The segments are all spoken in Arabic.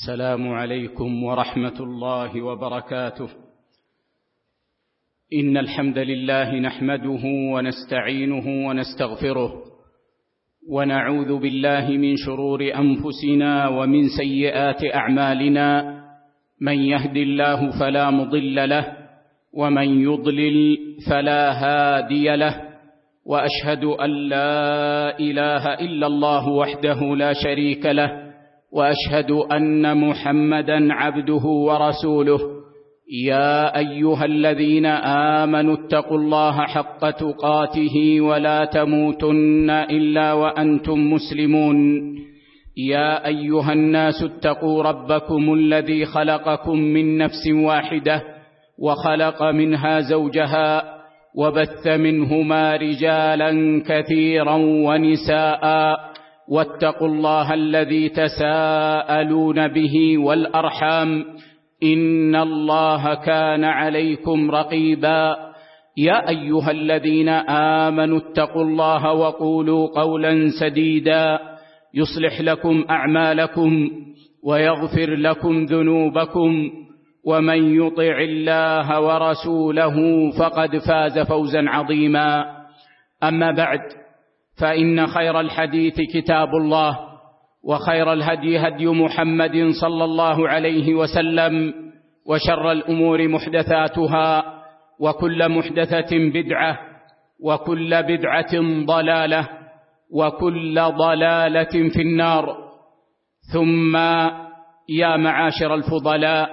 السلام عليكم ورحمة الله وبركاته. إن الحمد لله نحمده ونستعينه ونستغفره، ونعوذ بالله من شرور أنفسنا ومن سيئات أعمالنا. من يهد الله فلا مضل له، ومن يضلل فلا هادي له، وأشهد أن لا إله إلا الله وحده لا شريك له، وأشهد أن محمدًا عبده ورسوله. يا أيها الذين آمنوا اتقوا الله حق تقاته ولا تموتن إلا وأنتم مسلمون. يا أيها الناس اتقوا ربكم الذي خلقكم من نفس واحدة، وخلق منها زوجها، وبث منهما رجالا كثيرا ونساء. واتقوا الله الذي تساءلون به والأرحام، إن الله كان عليكم رقيبا. يا أيها الذين آمنوا اتقوا الله وقولوا قولا سديدا يصلح لكم أعمالكم ويغفر لكم ذنوبكم، ومن يطع الله ورسوله فقد فاز فوزا عظيما. أما بعد، فإن خير الحديث كتاب الله، وخير الهدي هدي محمد صلى الله عليه وسلم، وشر الأمور محدثاتها، وكل محدثة بدعة، وكل بدعة ضلالة، وكل ضلالة في النار. ثم يا معاشر الفضلاء،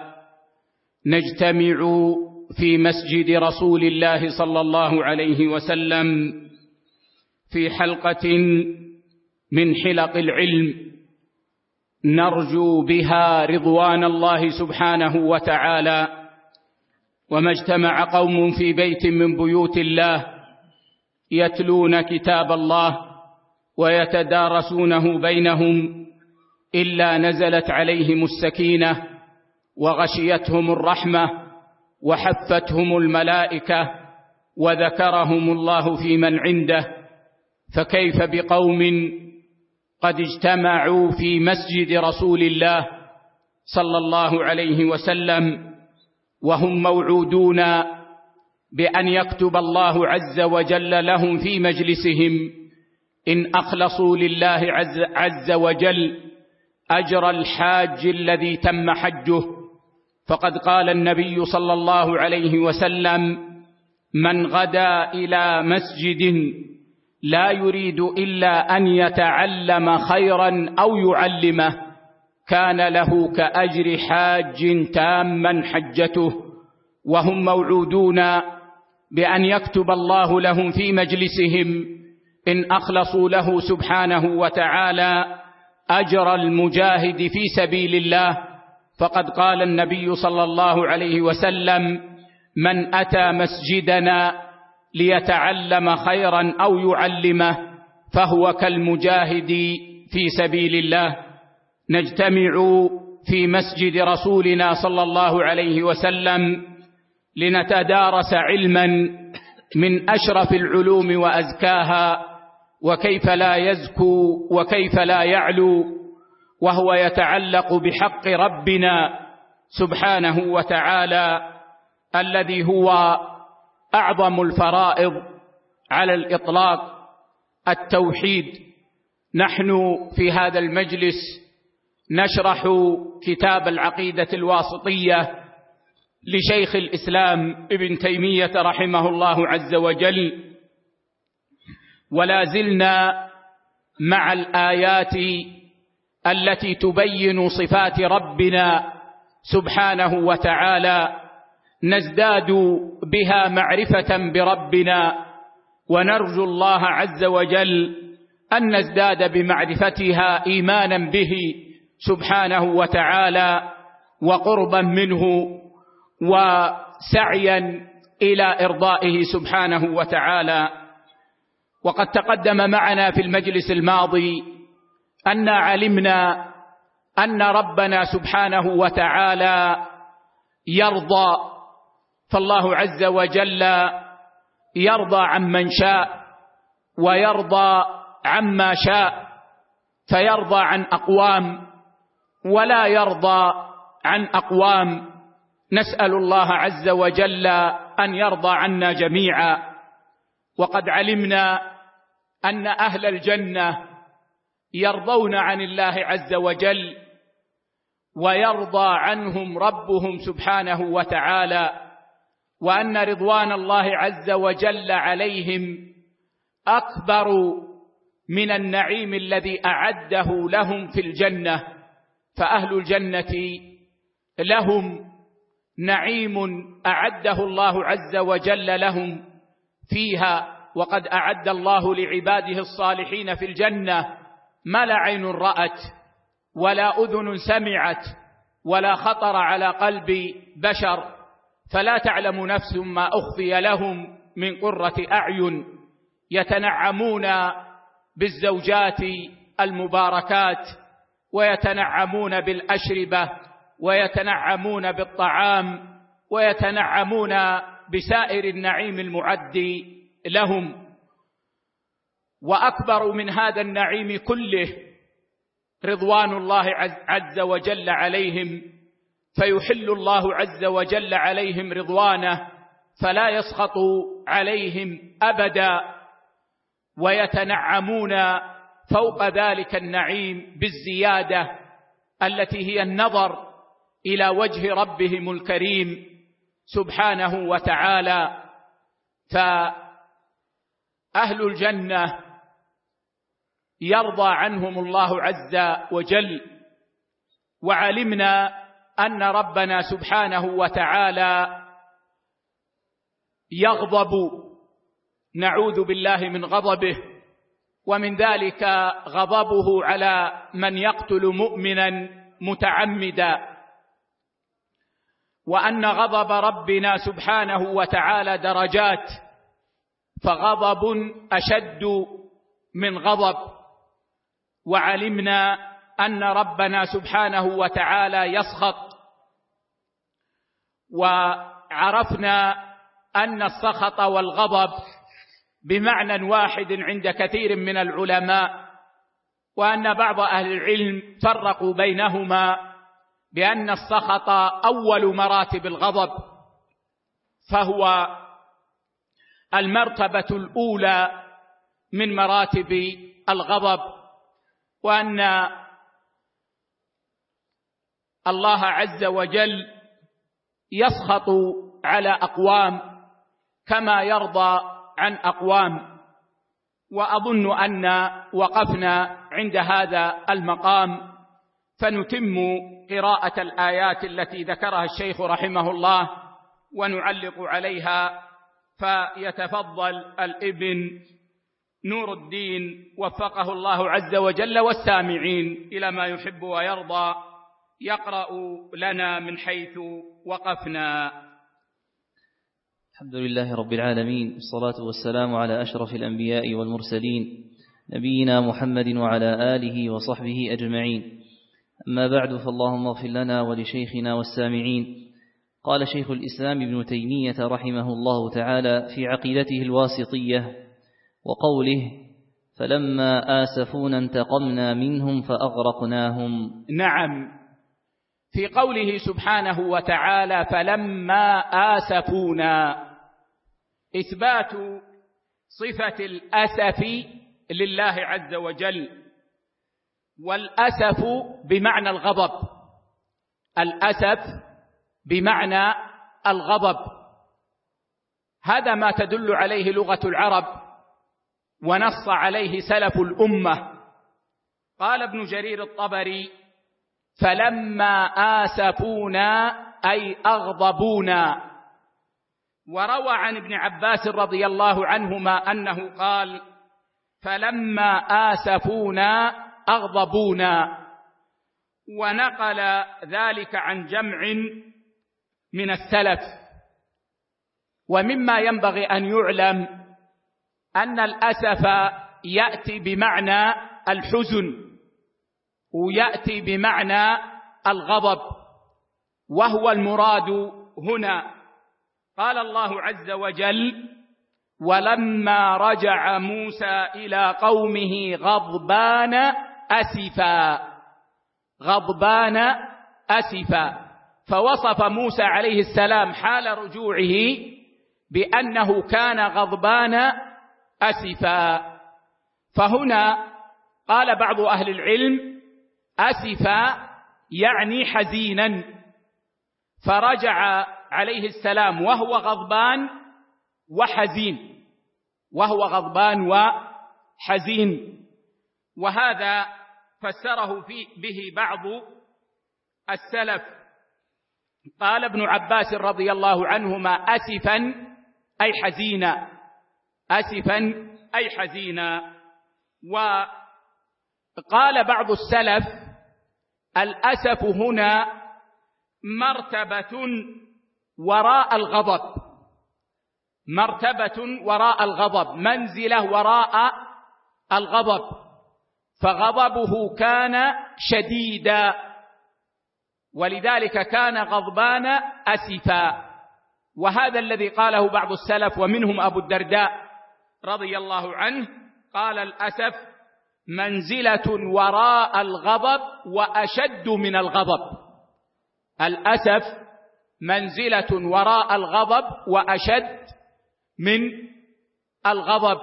نجتمع في مسجد رسول الله صلى الله عليه وسلم في حلقة من حلق العلم، نرجو بها رضوان الله سبحانه وتعالى. وما اجتمع قوم في بيت من بيوت الله يتلون كتاب الله ويتدارسونه بينهم إلا نزلت عليهم السكينة، وغشيتهم الرحمة، وحفتهم الملائكة، وذكرهم الله في من عنده. فكيف بقوم قد اجتمعوا في مسجد رسول الله صلى الله عليه وسلم وهم موعودون بأن يكتب الله عز وجل لهم في مجلسهم إن أخلصوا لله عز وجل أجر الحاج الذي تم حجه. فقد قال النبي صلى الله عليه وسلم: من غدا إلى مسجد لا يريد إلا أن يتعلم خيرا أو يعلمه كان له كأجر حاج تاما حجته. وهم موعودون بأن يكتب الله لهم في مجلسهم إن أخلصوا له سبحانه وتعالى أجر المجاهد في سبيل الله. فقد قال النبي صلى الله عليه وسلم: من أتى مسجدنا ليتعلم خيرا أو يعلمه فهو كالمجاهد في سبيل الله. نجتمع في مسجد رسولنا صلى الله عليه وسلم لنتدارس علما من أشرف العلوم وأزكاها، وكيف لا يزكو وكيف لا يعلو، وهو يتعلق بحق ربنا سبحانه وتعالى الذي هو أعظم الفرائض على الإطلاق، التوحيد. نحن في هذا المجلس نشرح كتاب العقيدة الواسطية لشيخ الإسلام ابن تيمية رحمه الله عز وجل، ولا زلنا مع الآيات التي تبين صفات ربنا سبحانه وتعالى، نزداد بها معرفة بربنا، ونرجو الله عز وجل أن نزداد بمعرفتها إيمانا به سبحانه وتعالى، وقربا منه، وسعيا إلى إرضائه سبحانه وتعالى. وقد تقدم معنا في المجلس الماضي أن علمنا أن ربنا سبحانه وتعالى يرضى، فالله عز وجل يرضى عمن شاء ويرضى عما شاء، فيرضى عن أقوام ولا يرضى عن أقوام. نسأل الله عز وجل أن يرضى عنا جميعا. وقد علمنا أن أهل الجنة يرضون عن الله عز وجل، ويرضى عنهم ربهم سبحانه وتعالى، وأن رضوان الله عز وجل عليهم أكبر من النعيم الذي أعده لهم في الجنة. فأهل الجنة لهم نعيم أعده الله عز وجل لهم فيها، وقد أعد الله لعباده الصالحين في الجنة ما لا عين رأت ولا أذن سمعت ولا خطر على قلب بشر، فلا تعلم نفس ما أخفي لهم من قرة أعين. يتنعمون بالزوجات المباركات، ويتنعمون بالأشربة، ويتنعمون بالطعام، ويتنعمون بسائر النعيم المعد لهم. وأكبر من هذا النعيم كله رضوان الله عز وجل عليهم، فيحل الله عز وجل عليهم رضوانه فلا يسخط عليهم أبدا، ويتنعمون فوق ذلك النعيم بالزيادة التي هي النظر إلى وجه ربهم الكريم سبحانه وتعالى. فأهل الجنة يرضى عنهم الله عز وجل. وعلمنا أن ربنا سبحانه وتعالى يغضب، نعوذ بالله من غضبه، ومن ذلك غضبه على من يقتل مؤمنا متعمدا، وأن غضب ربنا سبحانه وتعالى درجات، فغضب أشد من غضب. وعلمنا أن ربنا سبحانه وتعالى يسخط، وعرفنا أن السخط والغضب بمعنى واحد عند كثير من العلماء، وأن بعض أهل العلم فرقوا بينهما بأن السخط أول مراتب الغضب، فهو المرتبة الأولى من مراتب الغضب، وأن الله عز وجل يسخط على أقوام كما يرضى عن أقوام. وأظن أن وقفنا عند هذا المقام، فنتم قراءة الآيات التي ذكرها الشيخ رحمه الله ونعلق عليها. فيتفضل الابن نور الدين وفقه الله عز وجل والسامعين إلى ما يحب ويرضى يقرأ لنا من حيث وقفنا. الحمد لله رب العالمين، والصلاة والسلام على أشرف الأنبياء والمرسلين نبينا محمد وعلى آله وصحبه أجمعين. أما بعد، فاللهم اغفر لنا ولشيخنا والسامعين. قال شيخ الإسلام ابن تيمية رحمه الله تعالى في عقيدته الواسطية وقوله: فلما آسفونا انتقمنا منهم فأغرقناهم. نعم، في قوله سبحانه وتعالى فلما آسفونا، إثبات صفة الأسف لله عز وجل، والأسف بمعنى الغضب، الأسف بمعنى الغضب، هذا ما تدل عليه لغة العرب ونص عليه سلف الأمة. قال ابن جرير الطبري: فلما آسفونا أي أغضبونا. وروى عن ابن عباس رضي الله عنهما أنه قال: فلما آسفونا أغضبونا. ونقل ذلك عن جمع من السلف. ومما ينبغي أن يعلم أن الأسف يأتي بمعنى الحزن، ويأتي بمعنى الغضب، وهو المراد هنا. قال الله عز وجل: ولما رجع موسى إلى قومه غضبان أسفا. غضبان أسفا، فوصف موسى عليه السلام حال رجوعه بأنه كان غضبان أسفا. فهنا قال بعض أهل العلم أسفا يعني حزينا، فرجع عليه السلام وهو غضبان وحزين، وهو غضبان وحزين. وهذا فسره به بعض السلف. قال ابن عباس رضي الله عنهما أسفا أي حزينا، أسفا أي حزينا. وقال بعض السلف الأسف هنا مرتبة وراء الغضب، مرتبة وراء الغضب، منزلة وراء الغضب، فغضبه كان شديدا ولذلك كان غضبان أسفا. وهذا الذي قاله بعض السلف ومنهم أبو الدرداء رضي الله عنه، قال الأسف منزلة وراء الغضب وأشد من الغضب، الأسف منزلة وراء الغضب وأشد من الغضب.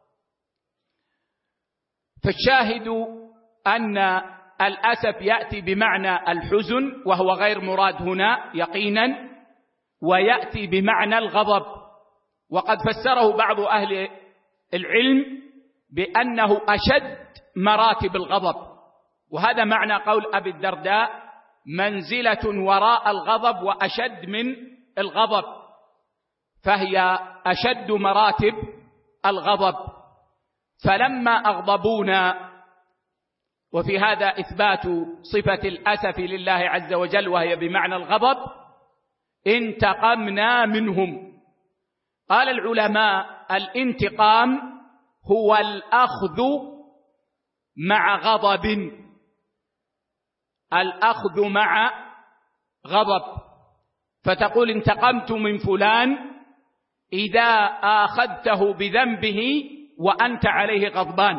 فالشاهد أن الأسف يأتي بمعنى الحزن وهو غير مراد هنا يقينا، ويأتي بمعنى الغضب. وقد فسره بعض أهل العلم بأنه أشد مراتب الغضب، وهذا معنى قول أبي الدرداء منزلة وراء الغضب وأشد من الغضب، فهي أشد مراتب الغضب. فلما أغضبونا، وفي هذا إثبات صفة الأسف لله عز وجل وهي بمعنى الغضب، انتقمنا منهم. قال العلماء الانتقام هو الأخذ مع غضب، الأخذ مع غضب. فتقول انتقمت من فلان إذا آخذته بذنبه وأنت عليه غضبان،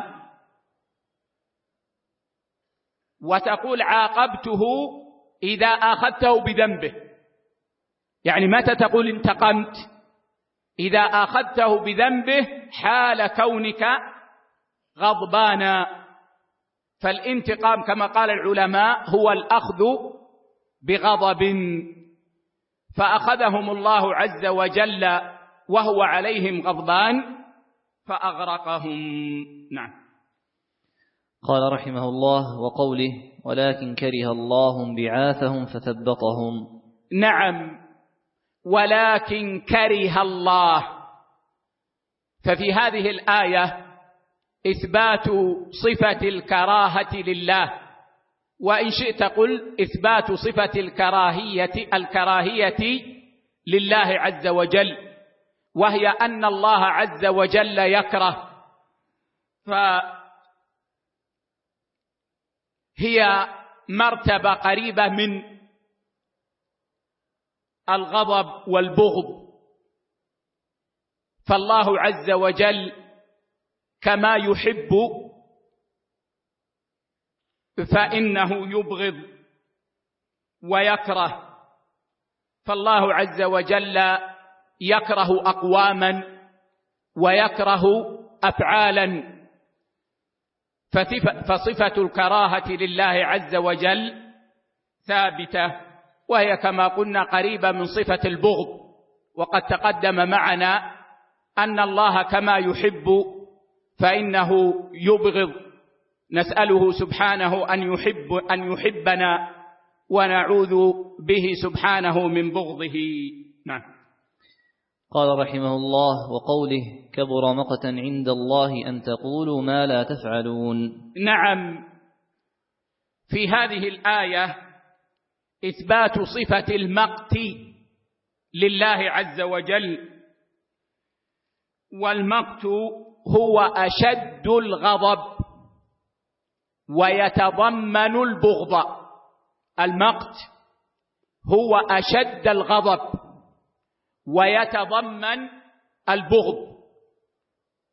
وتقول عاقبته إذا آخذته بذنبه. يعني متى تقول انتقمت؟ إذا آخذته بذنبه حال كونك غضبانا. فالانتقام كما قال العلماء هو الأخذ بغضب، فأخذهم الله عز وجل وهو عليهم غضبان فأغرقهم. نعم. قال رحمه الله: وقوله ولكن كره الله انبعاثهم فثبطهم. نعم، ولكن كره الله. ففي هذه الآية إثبات صفة الكراهة لله، وإن شئت قل إثبات صفة الكراهية لله عز وجل، وهي أن الله عز وجل يكره. فهي مرتبة قريبة من الغضب والبغض. فالله عز وجل كما يحب فإنه يبغض ويكره. فالله عز وجل يكره أقواما ويكره أفعالا، فصفة الكراهة لله عز وجل ثابتة، وهي كما قلنا قريبة من صفة البغض. وقد تقدم معنا أن الله كما يحب فإنه يبغض، نسأله سبحانه أن يحبنا ونعوذ به سبحانه من بغضه. نعم. قال رحمه الله: وقوله كبر مقتا عند الله أن تقولوا ما لا تفعلون. نعم، في هذه الآية إثبات صفة المقت لله عز وجل، والمقت هو أشد الغضب ويتضمن البغض. المقت هو أشد الغضب ويتضمن البغض،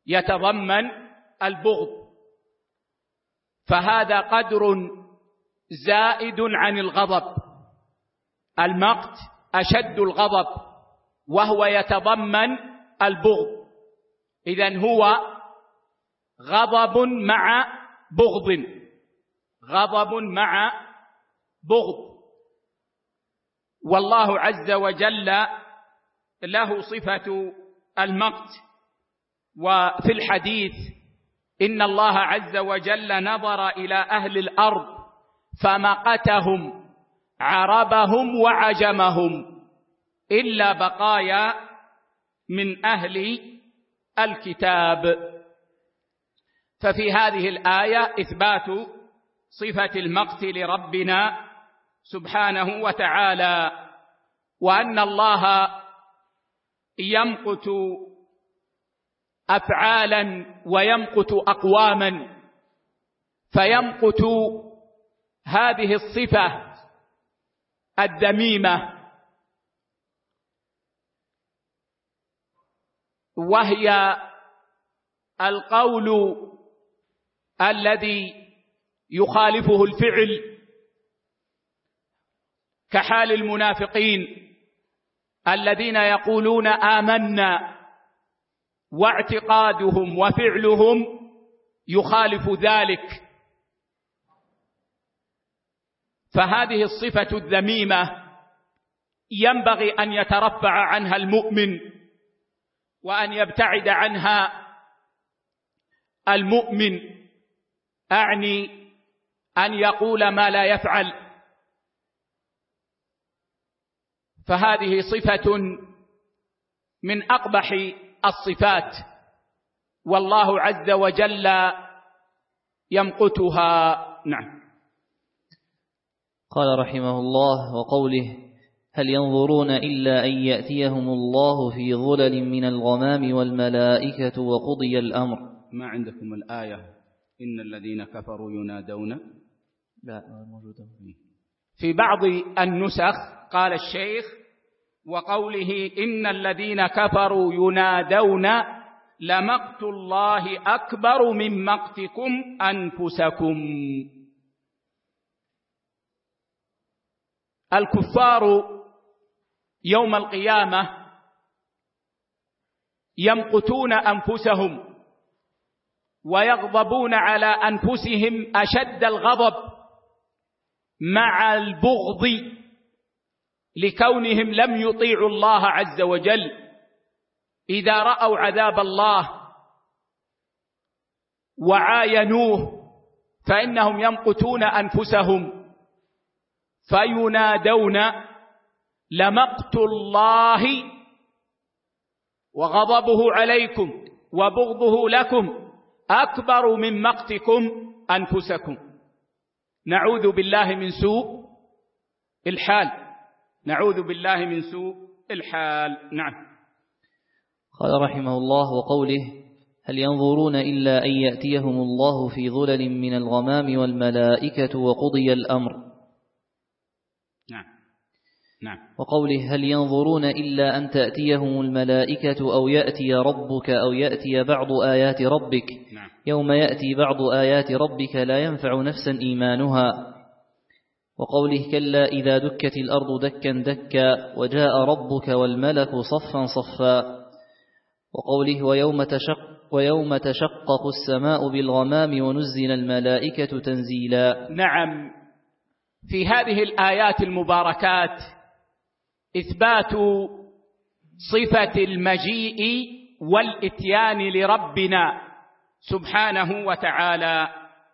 يتضمن البغض. فهذا قدر زائد عن الغضب. المقت أشد الغضب وهو يتضمن البغض، إذن هو غضب مع بغض، غضب مع بغض. والله عز وجل له صفة المقت. وفي الحديث إن الله عز وجل نظر إلى أهل الأرض فمقتهم عربهم وعجمهم إلا بقايا من أهل الكتاب. ففي هذه الآية إثبات صفة المقت لربنا سبحانه وتعالى، وأن الله يمقت أفعالا ويمقت أقواما، فيمقت هذه الصفة الذميمة وهي القول الذي يخالفه الفعل، كحال المنافقين الذين يقولون آمنا واعتقادهم وفعلهم يخالف ذلك. فهذه الصفة الذميمة ينبغي أن يترفع عنها المؤمن وأن يبتعد عنها المؤمن، أعني أن يقول ما لا يفعل. فهذه صفة من أقبح الصفات، والله عز وجل يمقتها. نعم. قال رحمه الله: وقوله: هل ينظرون إلا أن يأتيهم الله في ظلل من الغمام والملائكة وقضي الأمر. ما عندكم الآية إن الذين كفروا ينادون؟ لا موجودة في بعض النسخ. قال الشيخ: وقوله إن الذين كفروا ينادون لمقت الله أكبر من مقتكم أنفسكم. الكفار يوم القيامة يمقتون أنفسهم ويغضبون على أنفسهم أشد الغضب مع البغض لكونهم لم يطيعوا الله عز وجل. إذا رأوا عذاب الله وعاينوه فإنهم يمقتون أنفسهم فينادون لمقت الله وغضبه عليكم وبغضه لكم أكبر من مقتكم أنفسكم. نعوذ بالله من سوء الحال، نعوذ بالله من سوء الحال. نعم. قال رحمه الله: وقوله: هل ينظرون إلا أن يأتيهم الله في ظلل من الغمام والملائكة وقضي الأمر. نعم. نعم. وقوله: هل ينظرون إلا أن تأتيهم الملائكة أو يأتي ربك أو يأتي بعض آيات ربك. نعم. يوم يأتي بعض آيات ربك لا ينفع نفسا إيمانها. وقوله: كلا إذا دكت الأرض دكا دكا وجاء ربك والملك صفا صفا. وقوله: ويوم تشقق السماء بالغمام ونزل الملائكة تنزيلا. نعم. في هذه الآيات المباركات إثبات صفة المجيء والإتيان لربنا سبحانه وتعالى،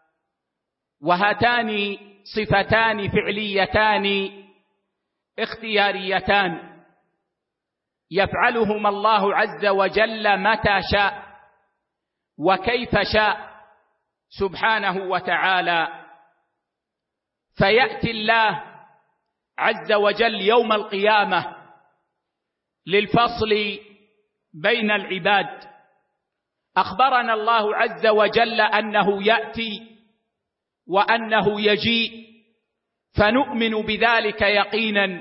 وهاتان صفتان فعليتان اختياريتان يفعلهما الله عز وجل متى شاء وكيف شاء سبحانه وتعالى. فيأتي الله عز وجل يوم القيامة للفصل بين العباد. أخبرنا الله عز وجل أنه يأتي وأنه يجيء، فنؤمن بذلك يقينا،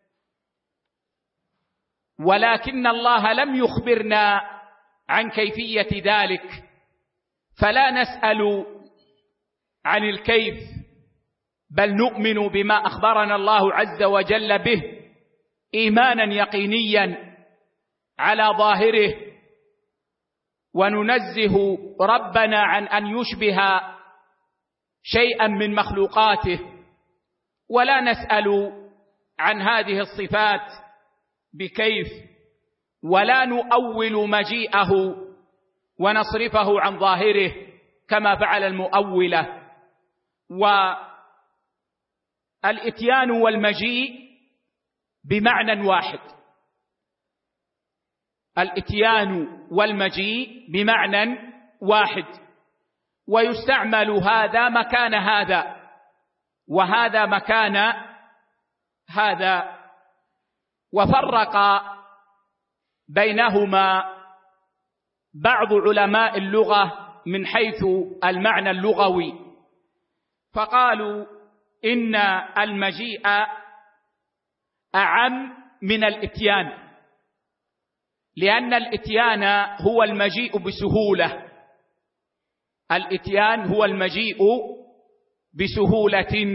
ولكن الله لم يخبرنا عن كيفية ذلك، فلا نسأل عن الكيف بل نؤمن بما أخبرنا الله عز وجل به إيمانا يقينيا على ظاهره، وننزه ربنا عن أن يشبه شيئا من مخلوقاته، ولا نسأل عن هذه الصفات بكيف، ولا نؤول مجيئه ونصرفه عن ظاهره كما فعل المؤولة. والإتيان والمجيء بمعنى واحد، الإتيان والمجيء بمعنى واحد، ويستعمل هذا مكان هذا وهذا مكان هذا. وفرق بينهما بعض علماء اللغة من حيث المعنى اللغوي، فقالوا إن المجيء أعم من الإتيان، لأن الإتيان هو المجيء بسهولة، الإتيان هو المجيء بسهولة،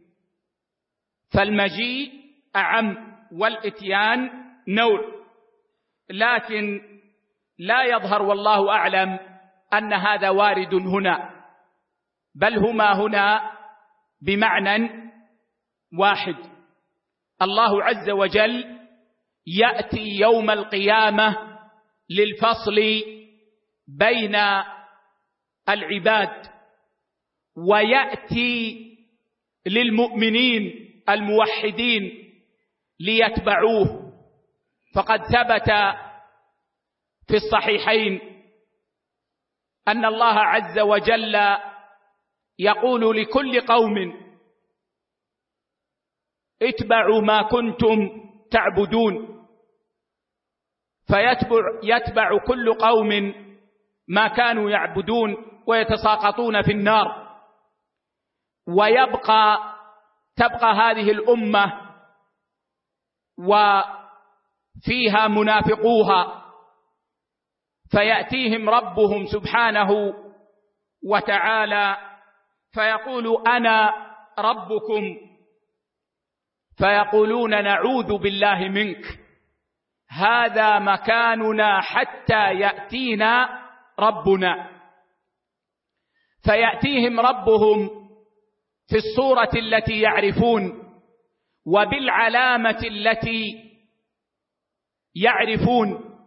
فالمجيء أعم والإتيان نوع، لكن لا يظهر والله أعلم أن هذا وارد هنا، بل هما هنا بمعنى واحد. الله عز وجل يأتي يوم القيامة للفصل بين العباد، ويأتي للمؤمنين الموحدين ليتبعوه، فقد ثبت في الصحيحين أن الله عز وجل يقول لكل قوم اتبعوا ما كنتم تعبدون، فيتبع كل قوم ما كانوا يعبدون ويتساقطون في النار، تبقى هذه الأمة وفيها منافقوها، فيأتيهم ربهم سبحانه وتعالى فيقول أنا ربكم، فيقولون نعوذ بالله منك، هذا مكاننا حتى يأتينا ربنا. فيأتيهم ربهم في الصورة التي يعرفون وبالعلامة التي يعرفون،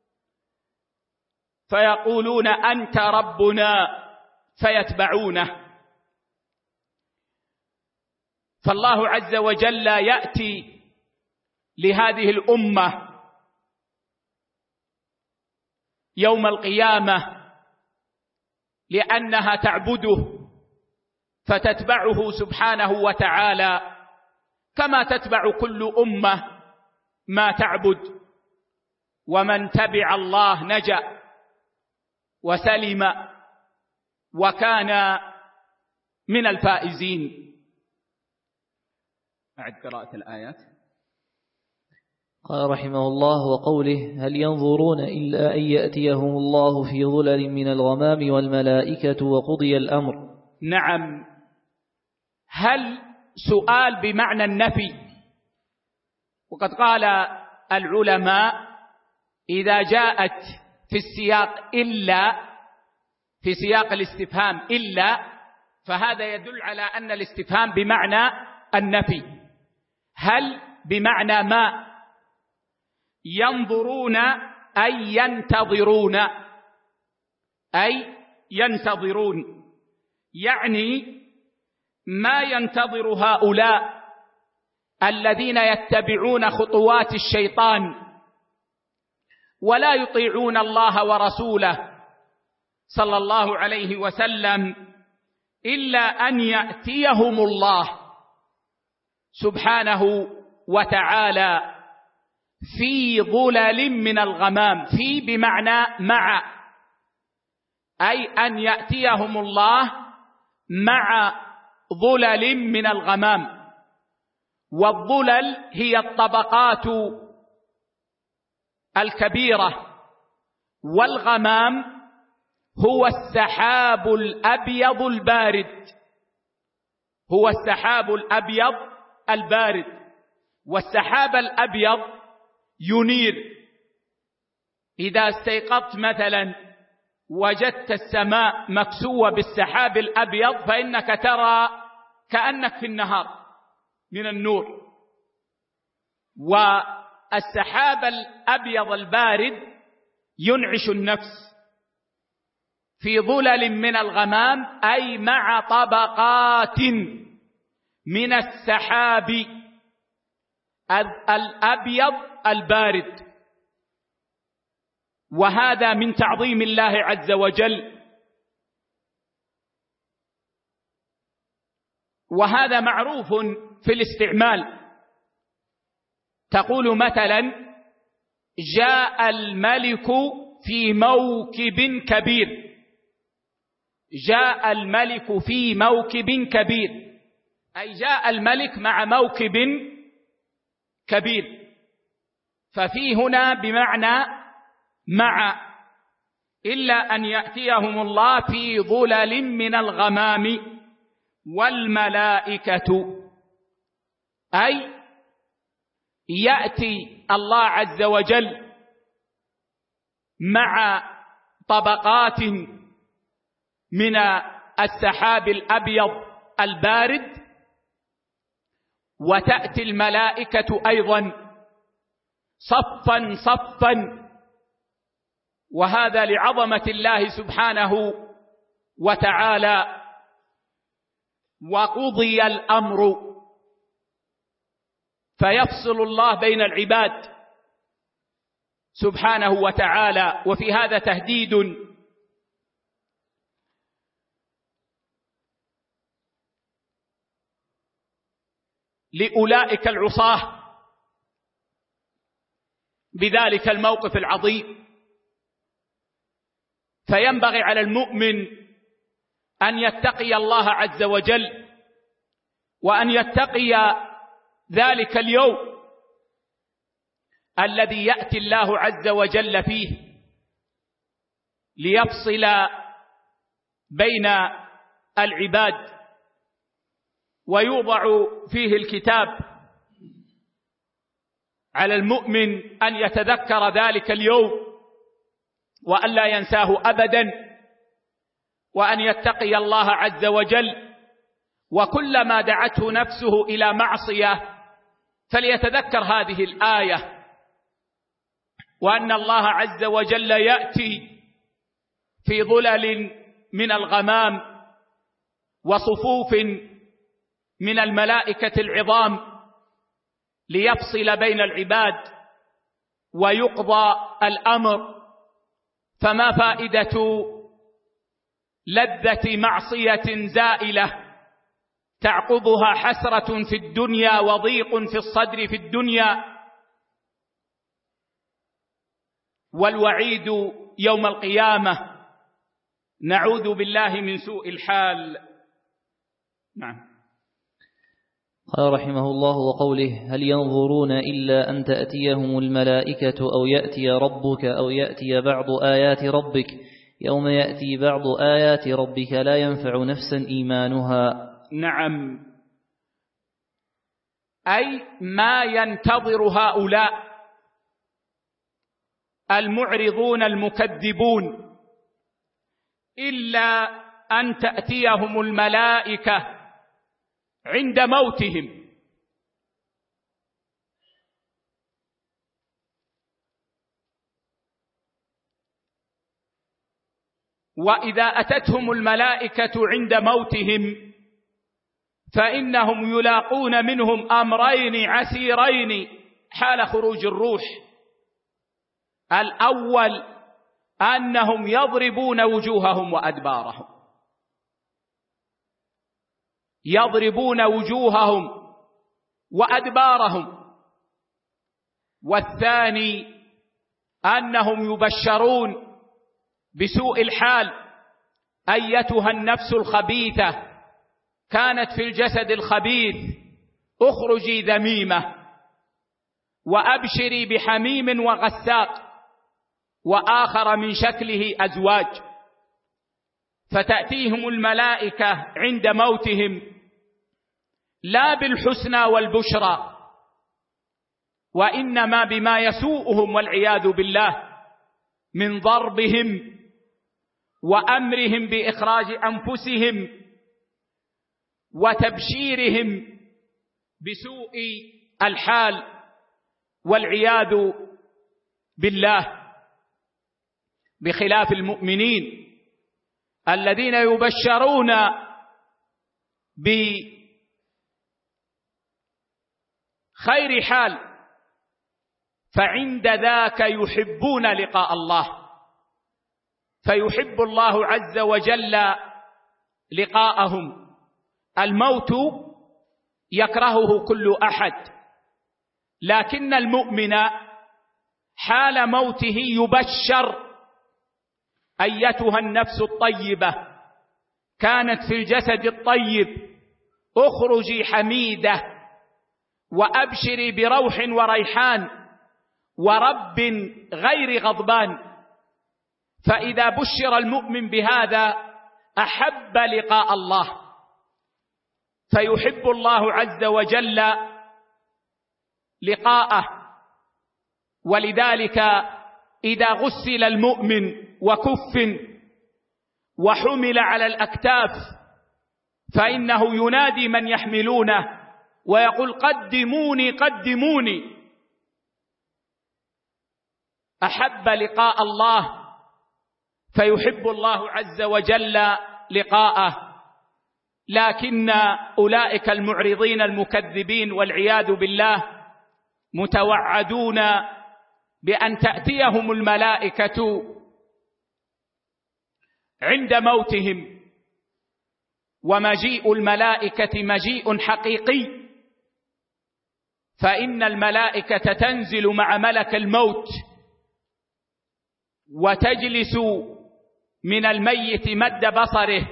فيقولون أنت ربنا، فيتبعونه. فالله عز وجل يأتي لهذه الأمة يوم القيامة لأنها تعبده، فتتبعه سبحانه وتعالى كما تتبع كل أمة ما تعبد، ومن تبع الله نجا وسلم وكان من الفائزين. أعد قراءة الآيات. قال رحمه الله: وقوله: هل ينظرون إلا أن يأتيهم الله في ظلل من الغمام والملائكة وقضي الأمر. نعم، هل سؤال بمعنى النفي، وقد قال العلماء إذا جاءت في السياق إلا، في سياق الاستفهام إلا، فهذا يدل على أن الاستفهام بمعنى النفي. هل بمعنى ما، ينظرون أي ينتظرون، أي ينتظرون، يعني ما ينتظر هؤلاء الذين يتبعون خطوات الشيطان ولا يطيعون الله ورسوله صلى الله عليه وسلم إلا أن يأتيهم الله سبحانه وتعالى في ظلل من الغمام. في بمعنى مع، أي أن يأتيهم الله مع ظلل من الغمام. والظلل هي الطبقات الكبيرة، والغمام هو السحاب الأبيض البارد. هو السحاب الأبيض البارد. والسحاب الأبيض ينير. إذا استيقظت مثلا وجدت السماء مكسوة بالسحاب الأبيض فإنك ترى كأنك في النهار من النور. والسحاب الأبيض البارد ينعش النفس في ظلل من الغمام، أي مع طبقات من السحاب الأبيض البارد. وهذا من تعظيم الله عز وجل، وهذا معروف في الاستعمال. تقول مثلا: جاء الملك في موكب كبير. جاء الملك في موكب كبير، أي جاء الملك مع موكب كبير. ففي هنا بمعنى مع، إلا أن يأتيهم الله في ظلل من الغمام والملائكة، أي يأتي الله عز وجل مع طبقات من السحاب الأبيض البارد، وتأتي الملائكة أيضا صفا صفا، وهذا لعظمة الله سبحانه وتعالى. وقضي الأمر، فيفصل الله بين العباد سبحانه وتعالى. وفي هذا تهديد لأولئك العصاة بذلك الموقف العظيم. فينبغي على المؤمن أن يتقي الله عز وجل، وأن يتقي ذلك اليوم الذي يأتي الله عز وجل فيه ليفصل بين العباد ويوضع فيه الكتاب. على المؤمن أن يتذكر ذلك اليوم وأن لا ينساه أبدا، وأن يتقي الله عز وجل. وكلما دعته نفسه إلى معصية فليتذكر هذه الآية، وأن الله عز وجل يأتي في ظلل من الغمام وصفوف من الملائكة العظام ليفصل بين العباد ويقضى الأمر. فما فائدة لذة معصية زائلة تعقبها حسرة في الدنيا وضيق في الصدر في الدنيا، والوعيد يوم القيامة. نعوذ بالله من سوء الحال. نعم. قال رحمه الله: وقوله: هل ينظرون إلا أن تأتيهم الملائكة أو يأتي ربك أو يأتي بعض آيات ربك يوم يأتي بعض آيات ربك لا ينفع نفسا إيمانها. نعم، أي ما ينتظر هؤلاء المعرضون المكذبون إلا أن تأتيهم الملائكة عند موتهم. وإذا أتتهم الملائكة عند موتهم فإنهم يلاقون منهم أمرين عسيرين حال خروج الروح. الأول أنهم يضربون وجوههم وأدبارهم، يضربون وجوههم وأدبارهم. والثاني أنهم يبشرون بسوء الحال: أيتها النفس الخبيثة كانت في الجسد الخبيث اخرجي ذميمة وأبشري بحميم وغساق وآخر من شكله أزواج. فتأتيهم الملائكة عند موتهم لا بالحسنى والبشرى، وإنما بما يسوءهم والعياذ بالله من ضربهم وأمرهم بإخراج أنفسهم وتبشيرهم بسوء الحال والعياذ بالله، بخلاف المؤمنين الذين يبشرون بخير حال، فعند ذاك يحبون لقاء الله، فيحب الله عز وجل لقاءهم. الموت يكرهه كل أحد، لكن المؤمن حال موته يبشر: أيتها النفس الطيبة كانت في الجسد الطيب اخرجي حميدة وأبشري بروح وريحان ورب غير غضبان. فإذا بشر المؤمن بهذا أحب لقاء الله، فيحب الله عز وجل لقاءه. ولذلك إذا غسل المؤمن وكفن وحمل على الأكتاف فإنه ينادي من يحملونه ويقول: قدموني قدموني. أحب لقاء الله، فيحب الله عز وجل لقاءه. لكن أولئك المعرضين المكذبين والعياذ بالله متوعدون بأن تأتيهم الملائكة عند موتهم، ومجيء الملائكة مجيء حقيقي، فإن الملائكة تنزل مع ملك الموت وتجلس من الميت مد بصره،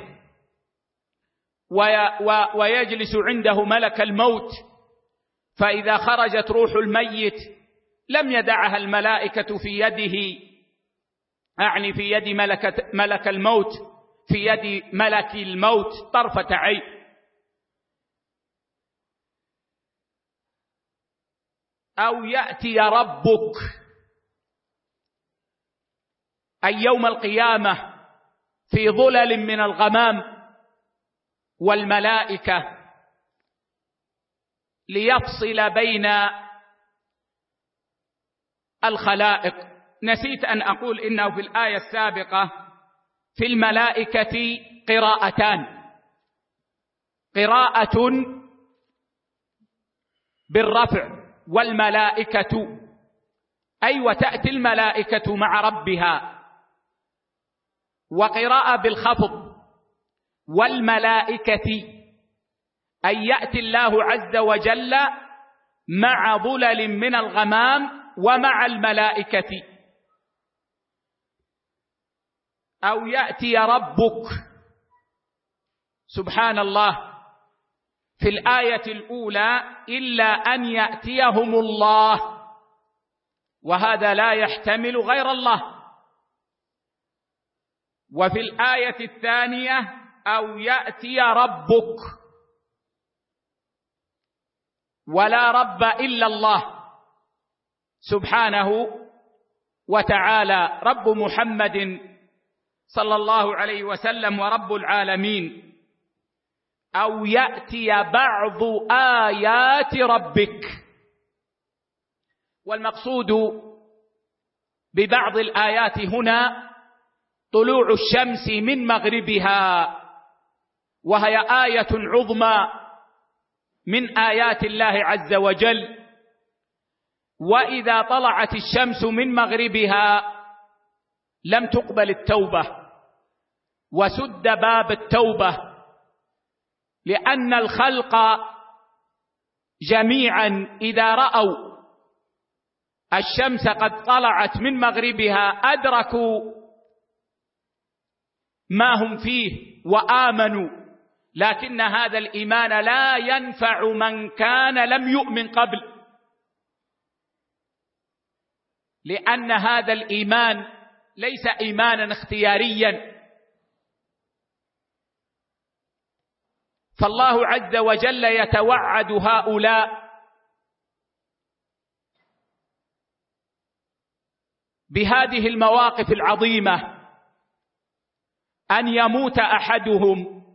ويجلس عنده ملك الموت، فإذا خرجت روح الميت لم يدعها الملائكة في يده، أعني في يد ملك الموت، في يد ملك الموت طرفة عين. أو يأتي ربك، أي يوم القيامة في ظلل من الغمام والملائكة ليفصل بين الخلائق. نسيت أن أقول إنه في الآية السابقة في الملائكة قراءتان: قراءة بالرفع والملائكة، أي وتأتي الملائكة مع ربها، وقراءة بالخفض والملائكة، أي يأتي الله عز وجل مع ظلل من الغمام ومع الملائكة. أو يأتي ربك، سبحان الله، في الآية الأولى إلا أن يأتيهم الله، وهذا لا يحتمل غير الله. وفي الآية الثانية أو يأتي ربك، ولا رب إلا الله سبحانه وتعالى، رب محمد صلى الله عليه وسلم ورب العالمين. أو يأتي بعض آيات ربك، والمقصود ببعض الآيات هنا طلوع الشمس من مغربها، وهي آية عظمى من آيات الله عز وجل. وإذا طلعت الشمس من مغربها لم تقبل التوبة وسد باب التوبة، لأن الخلق جميعا إذا رأوا الشمس قد طلعت من مغربها أدركوا ما هم فيه وآمنوا، لكن هذا الإيمان لا ينفع من كان لم يؤمن قبل، لأن هذا الإيمان ليس إيمانا اختياريا، فالله عز وجل يتوعد هؤلاء بهذه المواقف العظيمة، أن يموت أحدهم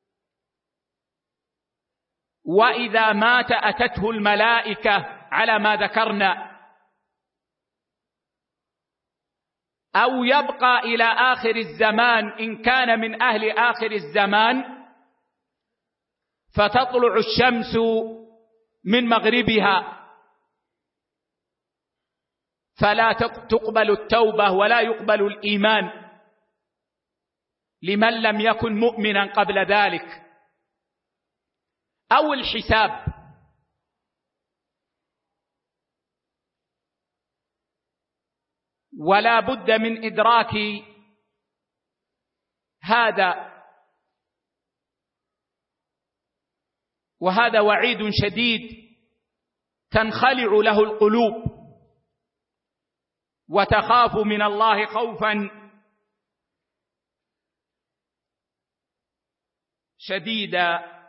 وإذا مات أتته الملائكة على ما ذكرنا، أو يبقى إلى آخر الزمان إن كان من أهل آخر الزمان فتطلع الشمس من مغربها فلا تقبل التوبة ولا يقبل الإيمان لمن لم يكن مؤمنا قبل ذلك، أو الحساب. ولا بد من إدراك هذا، وهذا وعيد شديد تنخلع له القلوب وتخاف من الله خوفا شديدا.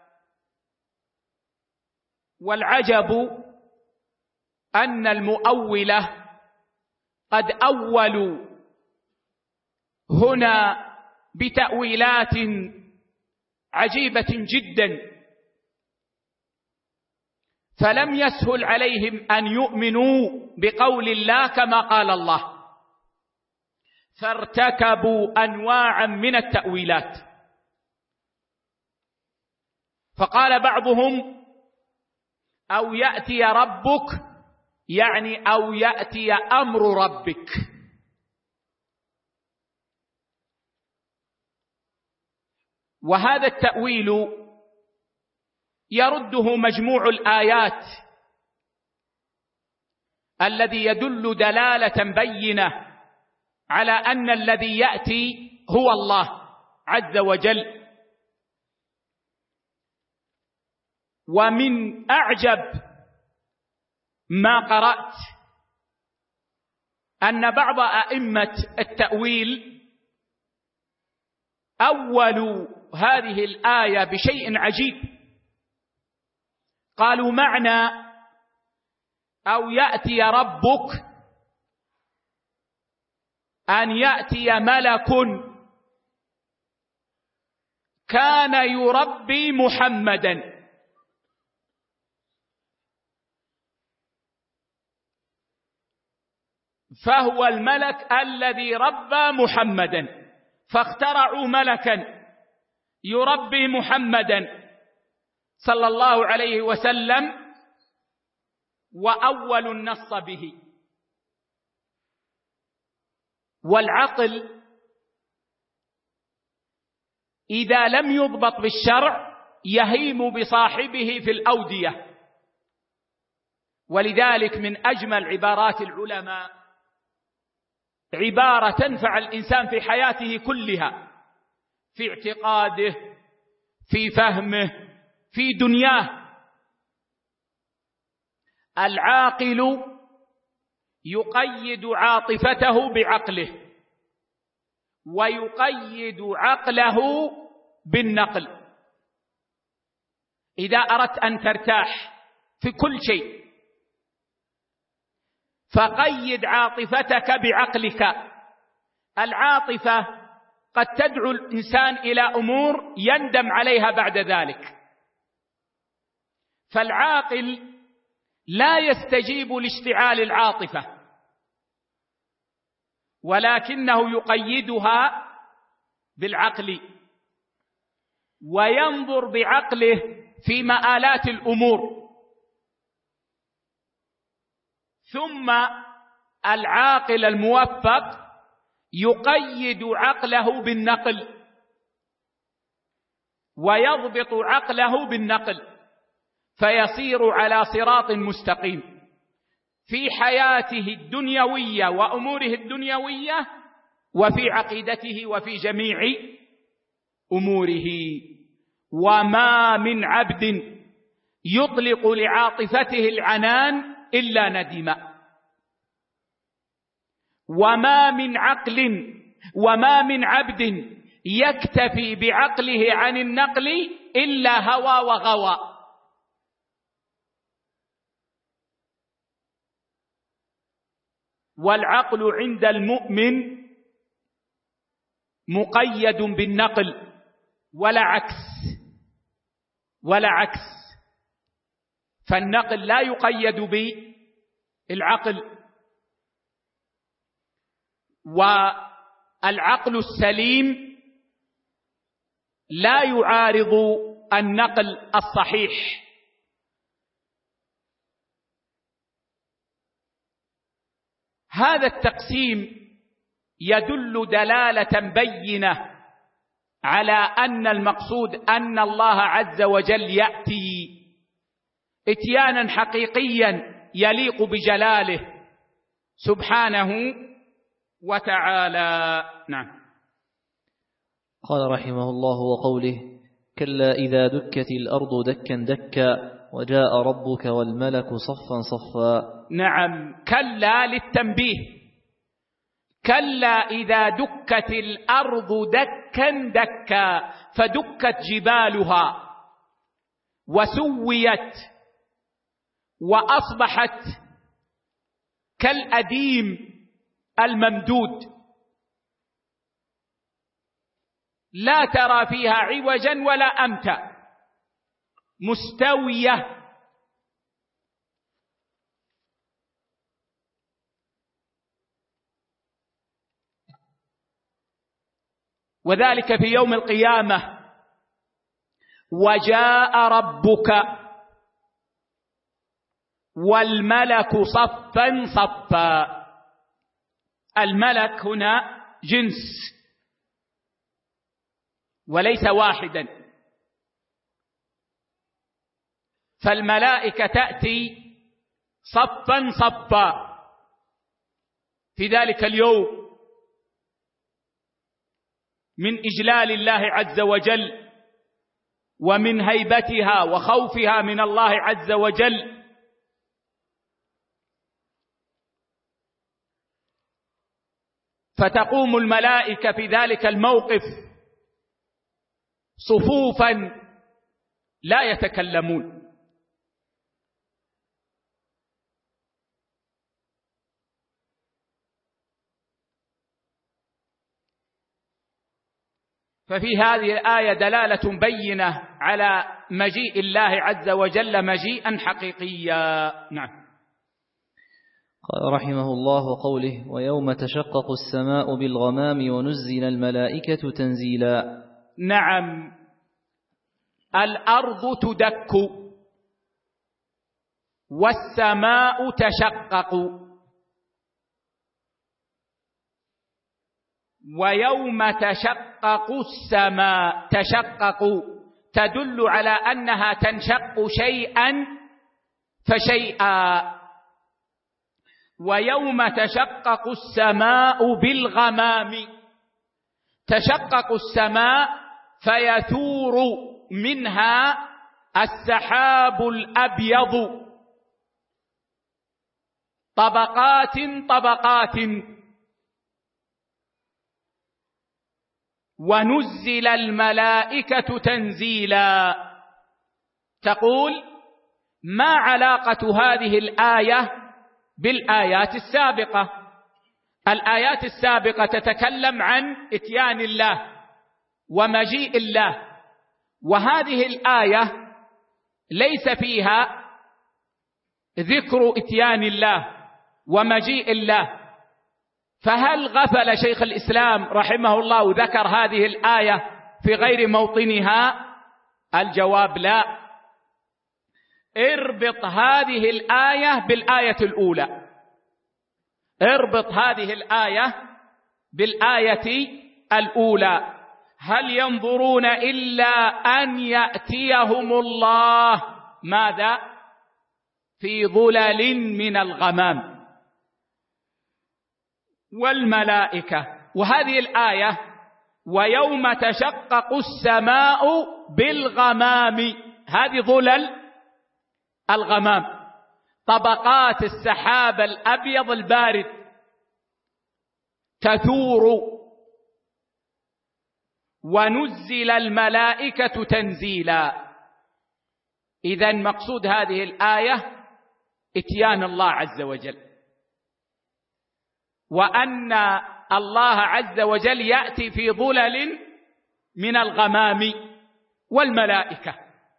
والعجب أن المؤولة قد أولوا هنا بتأويلات عجيبة جدا، فلم يسهل عليهم أن يؤمنوا بقول الله كما قال الله، فارتكبوا أنواعا من التأويلات. فقال بعضهم: أو يأتي ربك، يعني أو يأتي أمر ربك. وهذا التأويل يرده مجموع الآيات الذي يدل دلالة بينة على أن الذي يأتي هو الله عز وجل. ومن أعجب ما قرأت أن بعض أئمة التأويل أولوا هذه الآية بشيء عجيب. قالوا: معنى أو يأتي ربك أن يأتي ملك كان يربي محمدا، فهو الملك الذي ربى محمدا، فاخترعوا ملكا يربي محمدا صلى الله عليه وسلم وأول النص به. والعقل إذا لم يضبط بالشرع يهيم بصاحبه في الأودية. ولذلك من أجمل عبارات العلماء عبارة تنفع الإنسان في حياته كلها، في اعتقاده، في فهمه، في دنياه: العاقل يقيد عاطفته بعقله ويقيد عقله بالنقل. إذا أردت أن ترتاح في كل شيء فقيد عاطفتك بعقلك. العاطفة قد تدعو الإنسان إلى أمور يندم عليها بعد ذلك، فالعاقل لا يستجيب لاشتعال العاطفة ولكنه يقيدها بالعقل وينظر بعقله في مآلات الأمور. ثم العاقل الموفق يقيد عقله بالنقل ويضبط عقله بالنقل، فيصير على صراط مستقيم في حياته الدنيوية وأموره الدنيوية وفي عقيدته وفي جميع أموره. وما من عبد يطلق لعاطفته العنان إلا ندم، وما من عبد يكتفي بعقله عن النقل إلا هوى وغوى. والعقل عند المؤمن مقيد بالنقل ولا عكس، فالنقل لا يقيد بالعقل، والعقل السليم لا يعارض النقل الصحيح. هذا التقسيم يدل دلالة بينة على أن المقصود أن الله عز وجل يأتي إتيانا حقيقيا يليق بجلاله سبحانه وتعالى. نعم. قال رحمه الله وقوله: كلا إذا دكت الأرض دكا دكا وجاء ربك والملك صفا صفا. نعم، كلا للتنبيه. كلا إذا دكت الأرض دكا دكا، فدكت جبالها وسويت وأصبحت كالأديم الممدود، لا ترى فيها عوجا ولا أمتا، مستوية. وذلك في يوم القيامة: وجاء ربك والملك صفا صفا. الملك هنا جنس وليس واحدا، فالملائكة تأتي صفا صفا في ذلك اليوم من إجلال الله عز وجل ومن هيبتها وخوفها من الله عز وجل. فتقوم الملائكة في ذلك الموقف صفوفا لا يتكلمون. ففي هذه الآية دلالة بينة على مجيء الله عز وجل مجيئا حقيقيا. نعم. قال رحمه الله وقوله: ويوم تشقق السماء بالغمام ونزل الملائكة تنزيلا. نعم، الأرض تدك والسماء تشقق. ويوم تشقق السماء، تشقق تدل على أنها تنشق شيئا فشيئا. ويوم تشقق السماء بالغمام، تشقق السماء فيثور منها السحاب الأبيض طبقات طبقات. ونزل الملائكة تنزيلا. تقول: ما علاقة هذه الآية بالآيات السابقة؟ الآيات السابقة تتكلم عن إتيان الله ومجيء الله، وهذه الآية ليس فيها ذكر إتيان الله ومجيء الله. فهل غفل شيخ الإسلام رحمه الله وذكر هذه الآية في غير موطنها؟ الجواب لا. اربط هذه الآية بالآية الأولى، اربط هذه الآية بالآية الأولى: هل ينظرون إلا أن يأتيهم الله ماذا؟ في ظلل من الغمام والملائكة. وهذه الآية: ويوم تشقق السماء بالغمام، هذه ظلل الغمام، طبقات السحاب الأبيض البارد تثور. ونزل الملائكة تنزيلا. إذن مقصود هذه الآية إتيان الله عز وجل، وأن الله عز وجل يأتي في ظلل من الغمام والملائكة.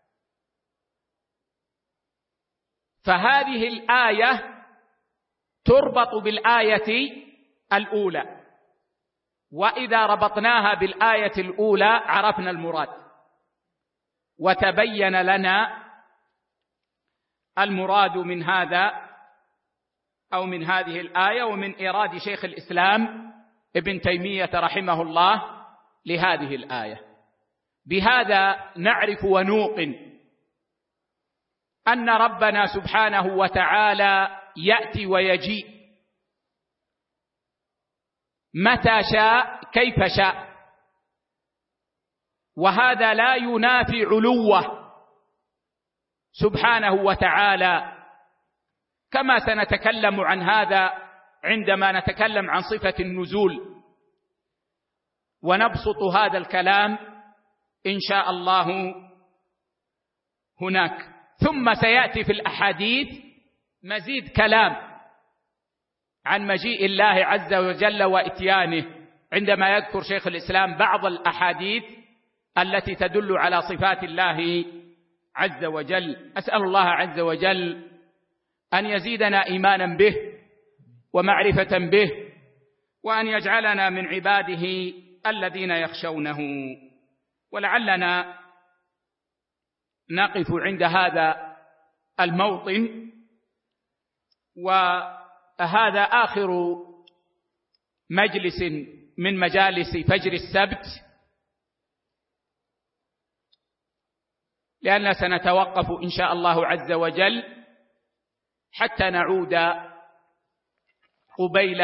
فهذه الآية تربط بالآية الأولى، وإذا ربطناها بالآية الأولى عرفنا المراد وتبين لنا المراد من هذا أو من هذه الآية ومن إيراد شيخ الإسلام ابن تيمية رحمه الله لهذه الآية. بهذا نعرف ونوقن أن ربنا سبحانه وتعالى يأتي ويجيء متى شاء كيف شاء، وهذا لا ينافي علوه سبحانه وتعالى، كما سنتكلم عن هذا عندما نتكلم عن صفة النزول، ونبسط هذا الكلام إن شاء الله هناك. ثم سيأتي في الأحاديث مزيد كلام عن مجيء الله عز وجل وإتيانه، عندما يذكر شيخ الإسلام بعض الأحاديث التي تدل على صفات الله عز وجل. أسأل الله عز وجل أن يزيدنا إيمانا به ومعرفة به، وأن يجعلنا من عباده الذين يخشونه. ولعلنا نقف عند هذا الموطن، وهذا آخر مجلس من مجالس فجر السبت، لأننا سنتوقف إن شاء الله عز وجل حتى نعود قبيل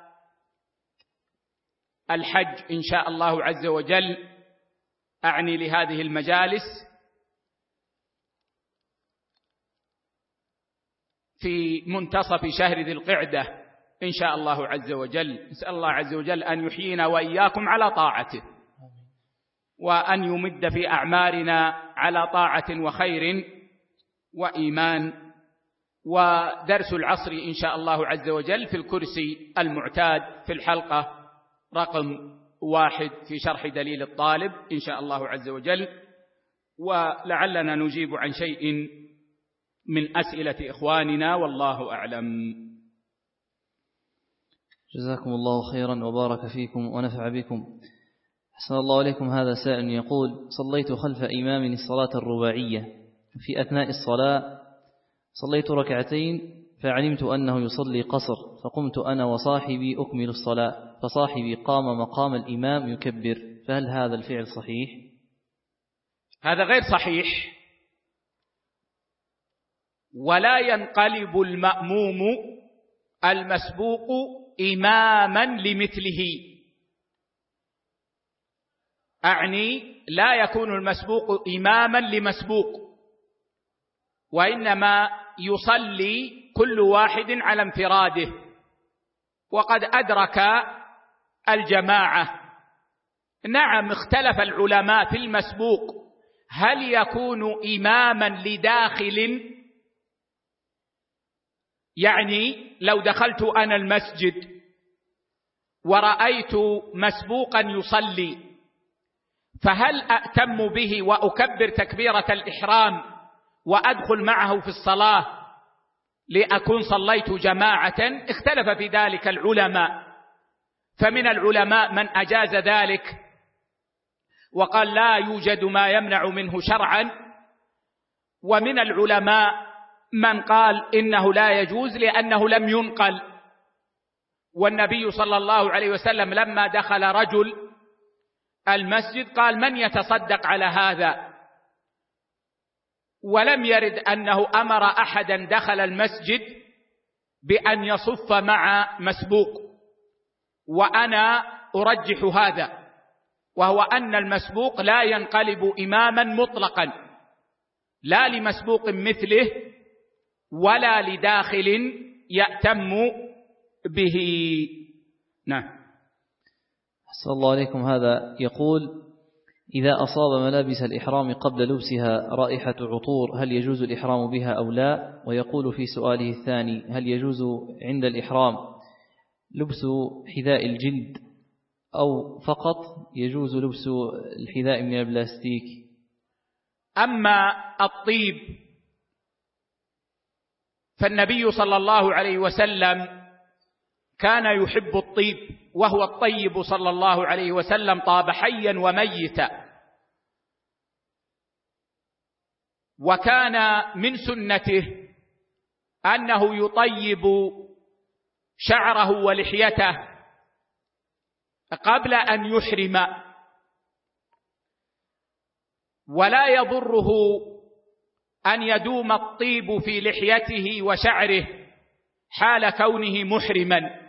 الحج إن شاء الله عز وجل، أعني لهذه المجالس في منتصف شهر ذي القعدة إن شاء الله عز وجل. نسأل الله عز وجل أن يحيينا وإياكم على طاعته، وأن يمد في أعمارنا على طاعة وخير وإيمان. ودرس العصر إن شاء الله عز وجل في الكرسي المعتاد في الحلقة رقم 1 في شرح دليل الطالب إن شاء الله عز وجل، ولعلنا نجيب عن شيء من أسئلة إخواننا، والله أعلم. جزاكم الله خيرا وبارك فيكم ونفع بكم. أحسن الله عليكم. هذا سائل يقول: صليت خلف إمام الصلاة الرباعية، في أثناء الصلاة صليت ركعتين فعلمت أنه يصلي قصر، فقمت أنا وصاحبي أكمل الصلاة، فصاحبي قام مقام الإمام يكبر، فهل هذا الفعل صحيح؟ هذا غير صحيح، ولا ينقلب المأموم المسبوق إماما لمثله، أعني لا يكون المسبوق إماما لمسبوق، وإنما يصلي كل واحد على انفراده، وقد أدرك الجماعة. نعم، اختلف العلماء في المسبوق، هل يكون إماما لداخل؟ يعني لو دخلت أنا المسجد ورأيت مسبوقا يصلي، فهل أأتم به وأكبر تكبيرة الإحرام وأدخل معه في الصلاة لأكون صليت جماعة؟ اختلف في ذلك العلماء، فمن العلماء من أجاز ذلك وقال لا يوجد ما يمنع منه شرعا، ومن العلماء من قال إنه لا يجوز لأنه لم ينقل. والنبي صلى الله عليه وسلم لما دخل رجل المسجد قال: من يتصدق على هذا؟ ولم يرد أنه أمر أحدا دخل المسجد بأن يصف مع مسبوق. وأنا أرجح هذا، وهو أن المسبوق لا ينقلب إماما مطلقا، لا لمسبوق مثله ولا لداخل يأتم به. نعم. أحسن الله عليكم. هذا يقول: إذا أصاب ملابس الإحرام قبل لبسها رائحة عطور هل يجوز الإحرام بها أو لا؟ ويقول في سؤاله الثاني: هل يجوز عند الإحرام لبس حذاء الجلد أو فقط يجوز لبس الحذاء من البلاستيك؟ أما الطيب فالنبي صلى الله عليه وسلم كان يحب الطيب، وهو الطيب صلى الله عليه وسلم طاب حيا وميتا، وكان من سنته أنه يطيب شعره ولحيته قبل أن يحرم، ولا يضره أن يدوم الطيب في لحيته وشعره حال كونه محرما.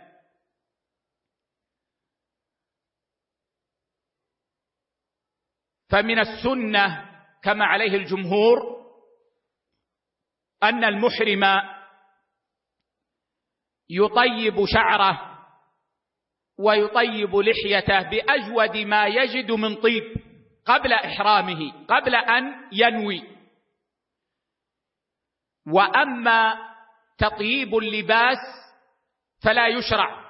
فمن السنة كما عليه الجمهور أن المحرم يطيب شعره ويطيب لحيته بأجود ما يجد من طيب قبل إحرامه، قبل أن ينوي. وأما تطيب اللباس فلا يشرع،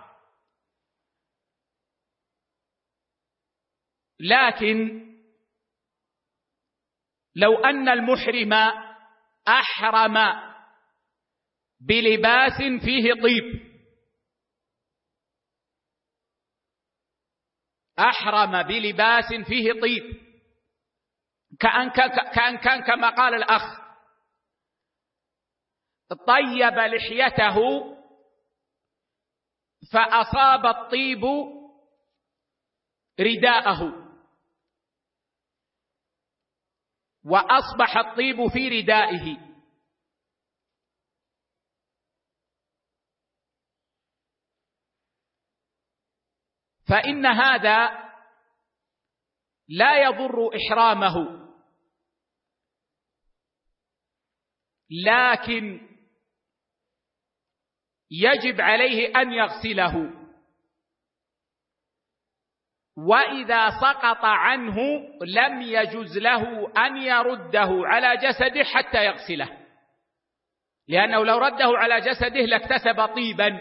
لكن لو أن المحرم أحرم بلباس فيه طيب، أحرم بلباس فيه طيب كان كما قال الأخ طيب لحيته فأصاب الطيب رداءه وأصبح الطيب في ردائه، فإن هذا لا يضر إحرامه، لكن يجب عليه أن يغسله، وإذا سقط عنه لم يجز له أن يرده على جسده حتى يغسله، لأنه لو رده على جسده لاكتسب طيبا.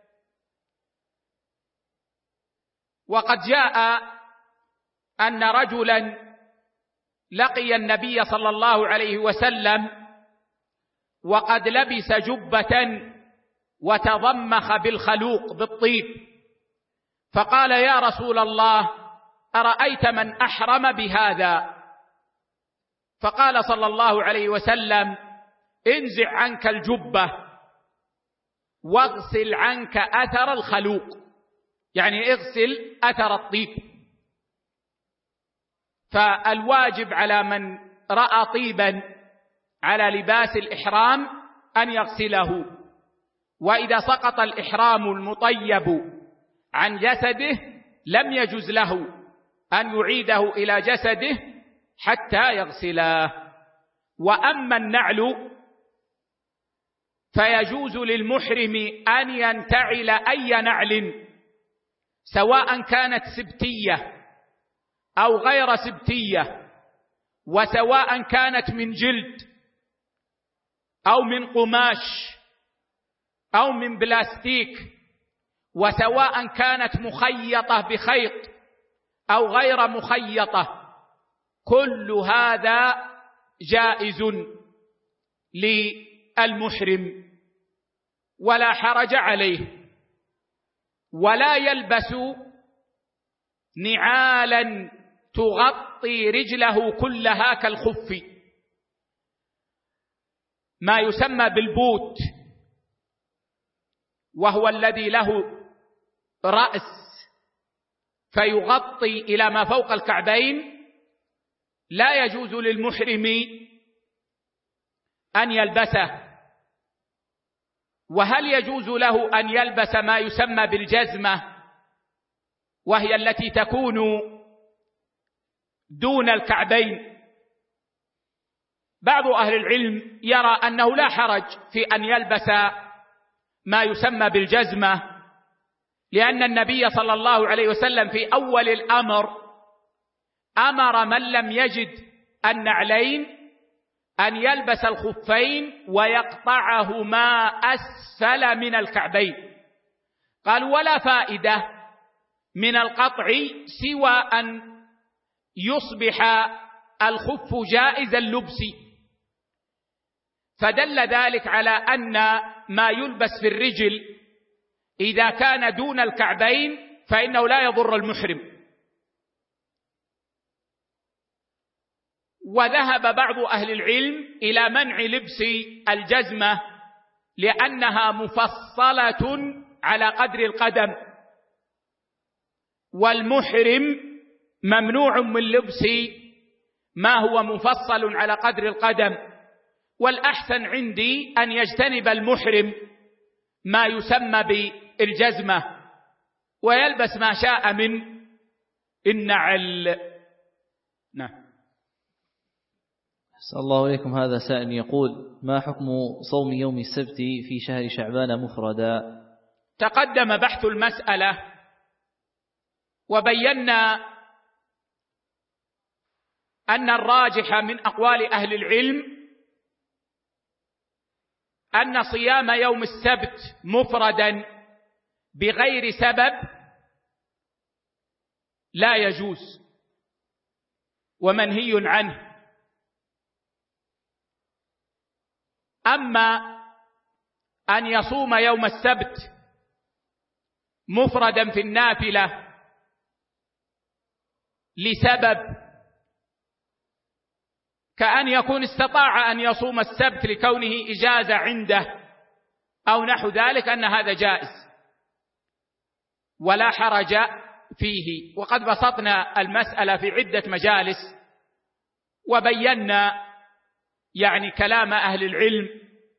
وقد جاء أن رجلا لقي النبي صلى الله عليه وسلم وقد لبس جبة وتضمخ بالخلوق بالطيب، فقال: يا رسول الله، أرأيت من أحرم بهذا؟ فقال صلى الله عليه وسلم: انزع عنك الجبة واغسل عنك أثر الخلوق، يعني اغسل أثر الطيب. فالواجب على من رأى طيبا على لباس الإحرام أن يغسله، وإذا سقط الإحرام المطيب عن جسده لم يجز له أن يعيده إلى جسده حتى يغسله. وأما النعل فيجوز للمحرم أن ينتعل أي نعل، سواء كانت سبتية أو غير سبتية، وسواء كانت من جلد أو من قماش أو من بلاستيك، وسواء كانت مخيطة بخيط أو غير مخيطة، كل هذا جائز للمحرم ولا حرج عليه. ولا يلبس نعالا تغطي رجله كلها كالخف، ما يسمى بالبوت، وهو الذي له رأس فيغطي إلى ما فوق الكعبين، لا يجوز للمحرم أن يلبسه. وهل يجوز له أن يلبس ما يسمى بالجزمة، وهي التي تكون دون الكعبين؟ بعض أهل العلم يرى أنه لا حرج في أن يلبس ما يسمى بالجزمة، لأن النبي صلى الله عليه وسلم في أول الأمر أمر من لم يجد النعلين أن يلبس الخفين ويقطعهما أسفل من الكعبين. قال: ولا فائدة من القطع سوى أن يصبح الخف جائز اللبس، فدل ذلك على أن ما يلبس في الرجل إذا كان دون الكعبين فإنه لا يضر المحرم. وذهب بعض أهل العلم إلى منع لبس الجزمة لأنها مفصلة على قدر القدم، والمحرم ممنوع من لبس ما هو مفصل على قدر القدم. والأحسن عندي أن يجتنب المحرم ما يسمى بالجزمة ويلبس ما شاء من النعل. نعم. أسأل الله إليكم. هذا سائل يقول: ما حكم صوم يوم السبت في شهر شعبان مفردا؟ تقدم بحث المسألة وبينا أن الراجح من أقوال أهل العلم أن صيام يوم السبت مفردا بغير سبب لا يجوز ومنهي عنه. أما أن يصوم يوم السبت مفردا في النافلة لسبب، كأن يكون استطاع أن يصوم السبت لكونه إجازة عنده أو نحو ذلك، أن هذا جائز ولا حرج فيه. وقد بسطنا المسألة في عدة مجالس وبينا يعني كلام أهل العلم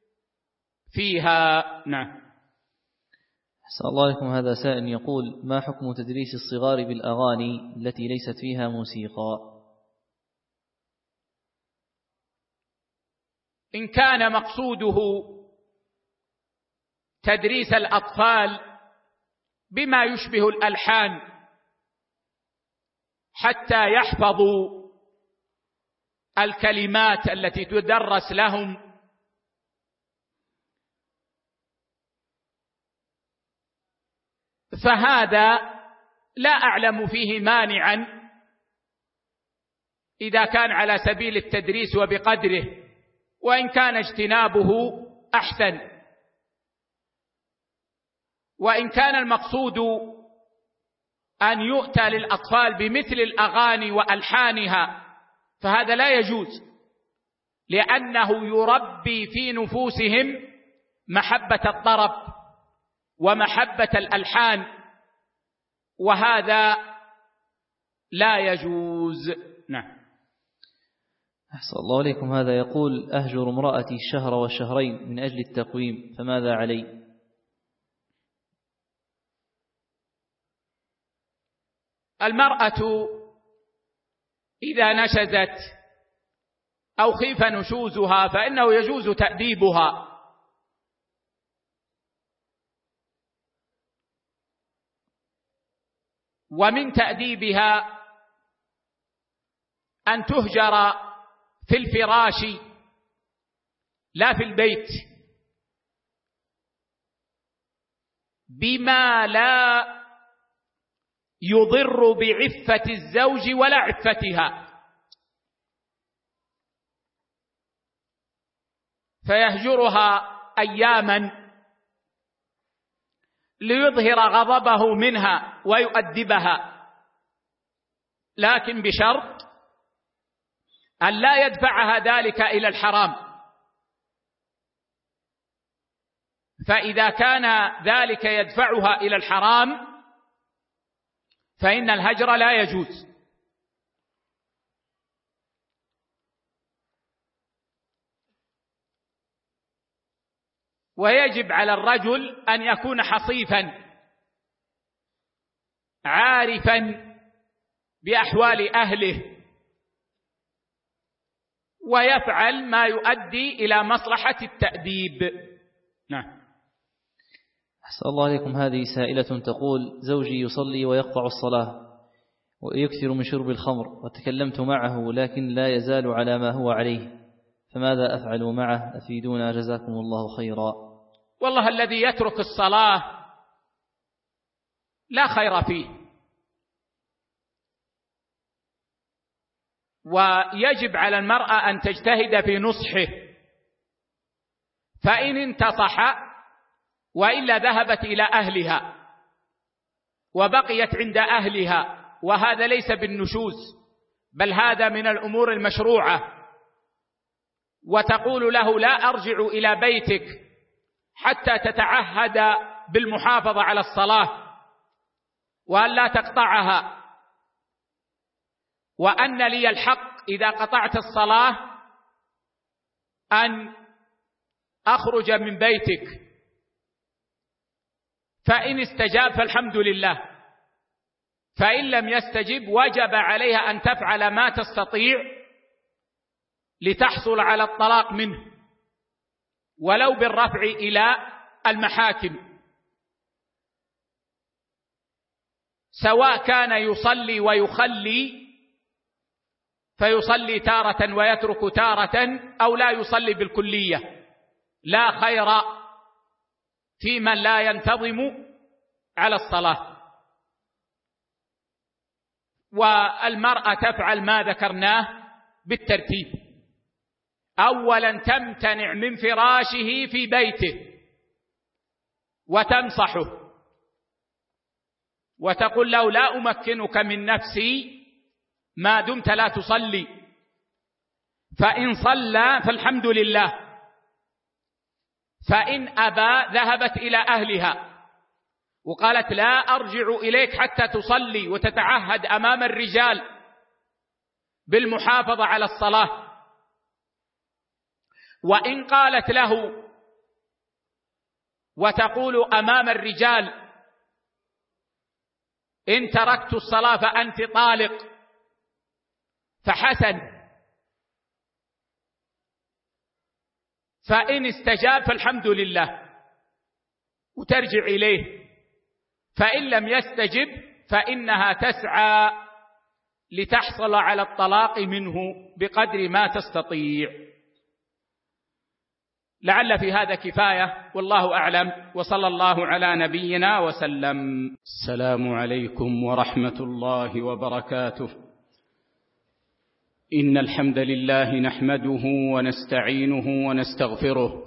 فيها. نعم. أسأل الله عليكم. هذا سائل يقول: ما حكم تدريس الصغار بالأغاني التي ليست فيها موسيقى؟ إن كان مقصوده تدريس الأطفال بما يشبه الألحان حتى يحفظوا الكلمات التي تدرس لهم، فهذا لا أعلم فيه مانعا إذا كان على سبيل التدريس وبقدره، وإن كان اجتنابه أحسن. وإن كان المقصود أن يؤتى للأطفال بمثل الأغاني وألحانها فهذا لا يجوز، لأنه يربي في نفوسهم محبة الطرب ومحبة الألحان، وهذا لا يجوز. نعم. أحسن الله عليكم. هذا يقول: أهجر امرأتي الشهر والشهرين من أجل التقويم، فماذا علي؟ المرأة إذا نشزت أو خيف نشوزها فإنه يجوز تأديبها، ومن تأديبها أن تهجر في الفراش لا في البيت بما لا يضر بعفة الزوج ولا عفتها، فيهجرها أياما ليظهر غضبه منها ويؤدبها، لكن بشرط أن لا يدفعها ذلك إلى الحرام، فإذا كان ذلك يدفعها إلى الحرام فإن الهجر لا يجوز. ويجب على الرجل أن يكون حصيفا عارفا بأحوال أهله ويفعل ما يؤدي إلى مصلحة التأديب. نعم. أحسن الله عليكم. هذه سائلة تقول: زوجي يصلي ويقطع الصلاة، ويكثر من شرب الخمر، وتكلمت معه لكن لا يزال على ما هو عليه، فماذا أفعل معه؟ أفيدونا جزاكم الله خيرا. والله الذي يترك الصلاة لا خير فيه، ويجب على المرأة أن تجتهد في نصحه، فإن انتصح وإلا ذهبت إلى أهلها وبقيت عند أهلها، وهذا ليس بالنشوز بل هذا من الأمور المشروعة، وتقول له لا أرجع إلى بيتك حتى تتعهد بالمحافظة على الصلاة وأن لا تقطعها، وأن لي الحق إذا قطعت الصلاة أن أخرج من بيتك. فإن استجاب فالحمد لله، فإن لم يستجب وجب عليها أن تفعل ما تستطيع لتحصل على الطلاق منه، ولو بالرفع إلى المحاكم، سواء كان يصلي ويخلي فيصلي تارة ويترك تارة، أو لا يصلي بالكلية. لا خير في من لا ينتظم على الصلاة. والمرأة تفعل ما ذكرناه بالترتيب: أولا تمتنع من فراشه في بيته وتنصحه وتقول له لا أمكنك من نفسي ما دمت لا تصلي، فإن صلى فالحمد لله، فإن أبى ذهبت إلى أهلها وقالت لا أرجع إليك حتى تصلي وتتعهد أمام الرجال بالمحافظة على الصلاة. وإن قالت له وتقول أمام الرجال إن تركت الصلاة فأنت طالق، فحسن، فإن استجاب فالحمد لله وترجع إليه، فإن لم يستجب فإنها تسعى لتحصل على الطلاق منه بقدر ما تستطيع. لعل في هذا كفاية، والله أعلم، وصلى الله على نبينا وسلم. السلام عليكم ورحمة الله وبركاته. إن الحمد لله نحمده ونستعينه ونستغفره،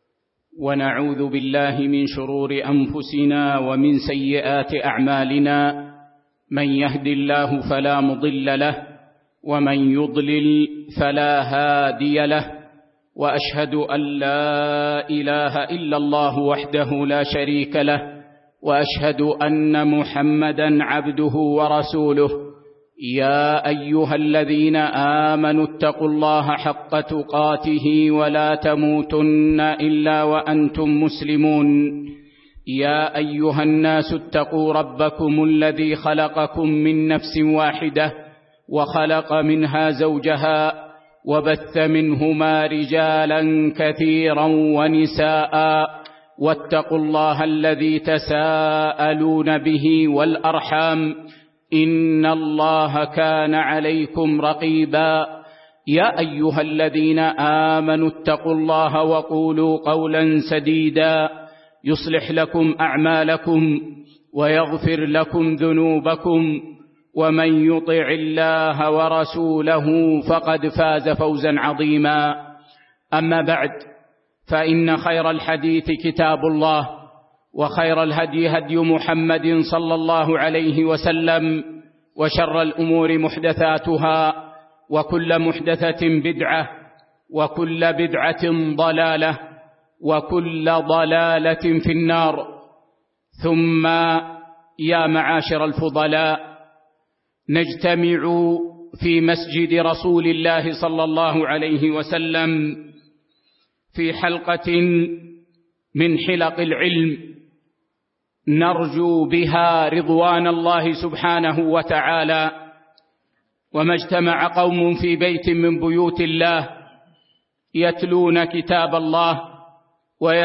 ونعوذ بالله من شرور أنفسنا ومن سيئات أعمالنا، من يهد الله فلا مضل له ومن يضلل فلا هادي له، وأشهد أن لا إله إلا الله وحده لا شريك له، وأشهد أن محمدًا عبده ورسوله. يا أيها الذين آمنوا اتقوا الله حق تقاته ولا تموتن إلا وأنتم مسلمون. يا أيها الناس اتقوا ربكم الذي خلقكم من نفس واحدة وخلق منها زوجها وبث منهما رجالا كثيرا ونساء، واتقوا الله الذي تساءلون به والأرحام، إن الله كان عليكم رقيبا. يا أيها الذين آمنوا اتقوا الله وقولوا قولا سديدا يصلح لكم أعمالكم ويغفر لكم ذنوبكم، ومن يطع الله ورسوله فقد فاز فوزا عظيما. أما بعد، فإن خير الحديث كتاب الله، وخير الهدي هدي محمد صلى الله عليه وسلم، وشر الأمور محدثاتها، وكل محدثة بدعة، وكل بدعة ضلالة، وكل ضلالة في النار. ثم يا معاشر الفضلاء، نجتمع في مسجد رسول الله صلى الله عليه وسلم في حلقة من حلق العلم نرجو بها رضوان الله سبحانه وتعالى. وما اجتمع قوم في بيت من بيوت الله يتلون كتاب الله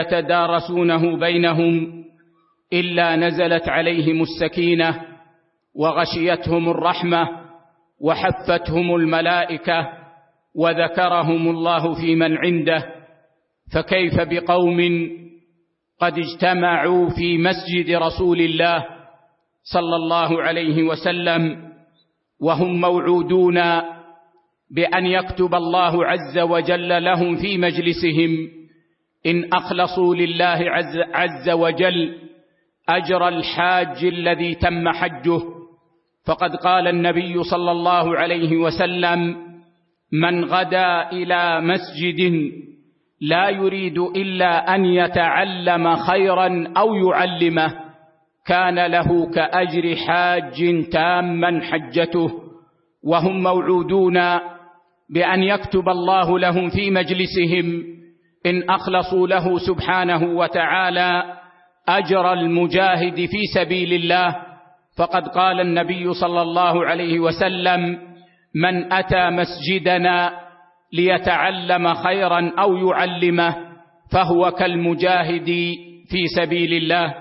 ويتدارسونه بينهم إلا نزلت عليهم السكينة وغشيتهم الرحمة وحفتهم الملائكة وذكرهم الله في من عنده، فكيف بقوم قد اجتمعوا في مسجد رسول الله صلى الله عليه وسلم وهم موعودون بأن يكتب الله عز وجل لهم في مجلسهم إن أخلصوا لله عز وجل أجر الحاج الذي تم حجه. فقد قال النبي صلى الله عليه وسلم: من غدا إلى مسجد لا يريد إلا أن يتعلم خيرا أو يعلمه كان له كأجر حاج تاما حجته. وهم موعودون بأن يكتب الله لهم في مجلسهم إن أخلصوا له سبحانه وتعالى أجر المجاهد في سبيل الله. فقد قال النبي صلى الله عليه وسلم: من أتى مسجدنا ليتعلم خيرا أو يعلمه فهو كالمجاهد في سبيل الله.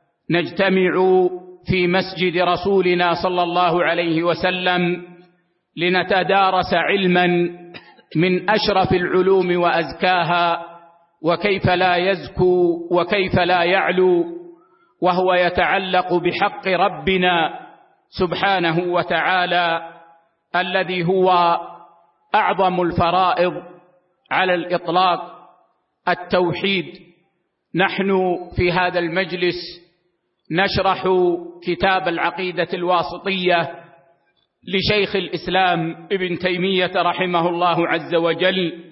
نجتمع في مسجد رسولنا صلى الله عليه وسلم لنتدارس علما من أشرف العلوم وأزكاها، وكيف لا يزكو وكيف لا يعلو، وهو يتعلق بحق ربنا سبحانه وتعالى الذي هو أعظم الفرائض على الإطلاق، التوحيد. نحن في هذا المجلس نشرح كتاب العقيدة الواسطية لشيخ الإسلام ابن تيمية رحمه الله عز وجل،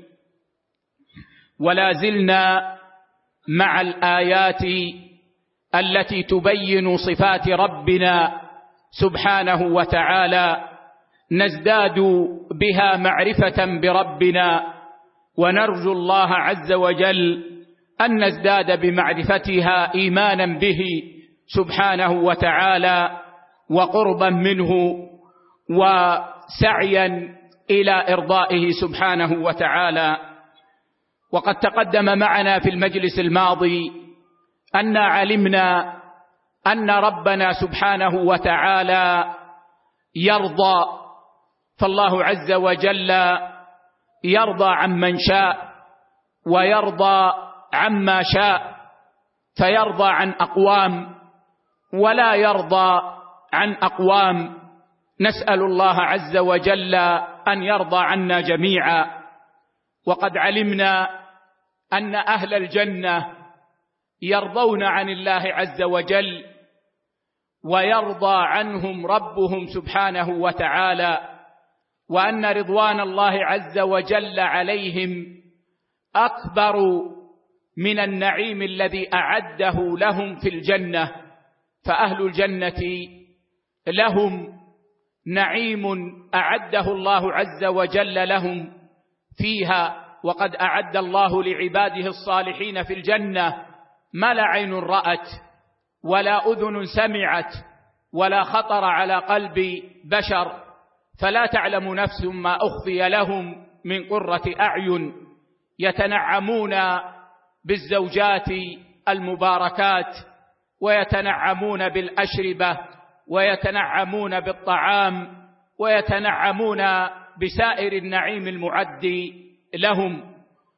ولا زلنا مع الآيات التي تبين صفات ربنا سبحانه وتعالى، نزداد بها معرفة بربنا، ونرجو الله عز وجل أن نزداد بمعرفتها إيمانا به سبحانه وتعالى وقربا منه وسعيا إلى إرضائه سبحانه وتعالى. وقد تقدم معنا في المجلس الماضي أن علمنا أن ربنا سبحانه وتعالى يرضى، فالله عز وجل يرضى عمن شاء ويرضى عما شاء، فيرضى عن أقوام ولا يرضى عن أقوام. نسأل الله عز وجل أن يرضى عنا جميعا. وقد علمنا أن أهل الجنة يرضون عن الله عز وجل ويرضى عنهم ربهم سبحانه وتعالى، وأن رضوان الله عز وجل عليهم أكبر من النعيم الذي أعده لهم في الجنة. فأهل الجنة لهم نعيم أعده الله عز وجل لهم فيها، وقد أعد الله لعباده الصالحين في الجنة ما لا عين رأت ولا أذن سمعت ولا خطر على قلب بشر، فلا تعلم نفس ما أخفي لهم من قرة أعين، يتنعمون بالزوجات المباركات، ويتنعمون بالأشربة، ويتنعمون بالطعام، ويتنعمون بسائر النعيم المعد لهم.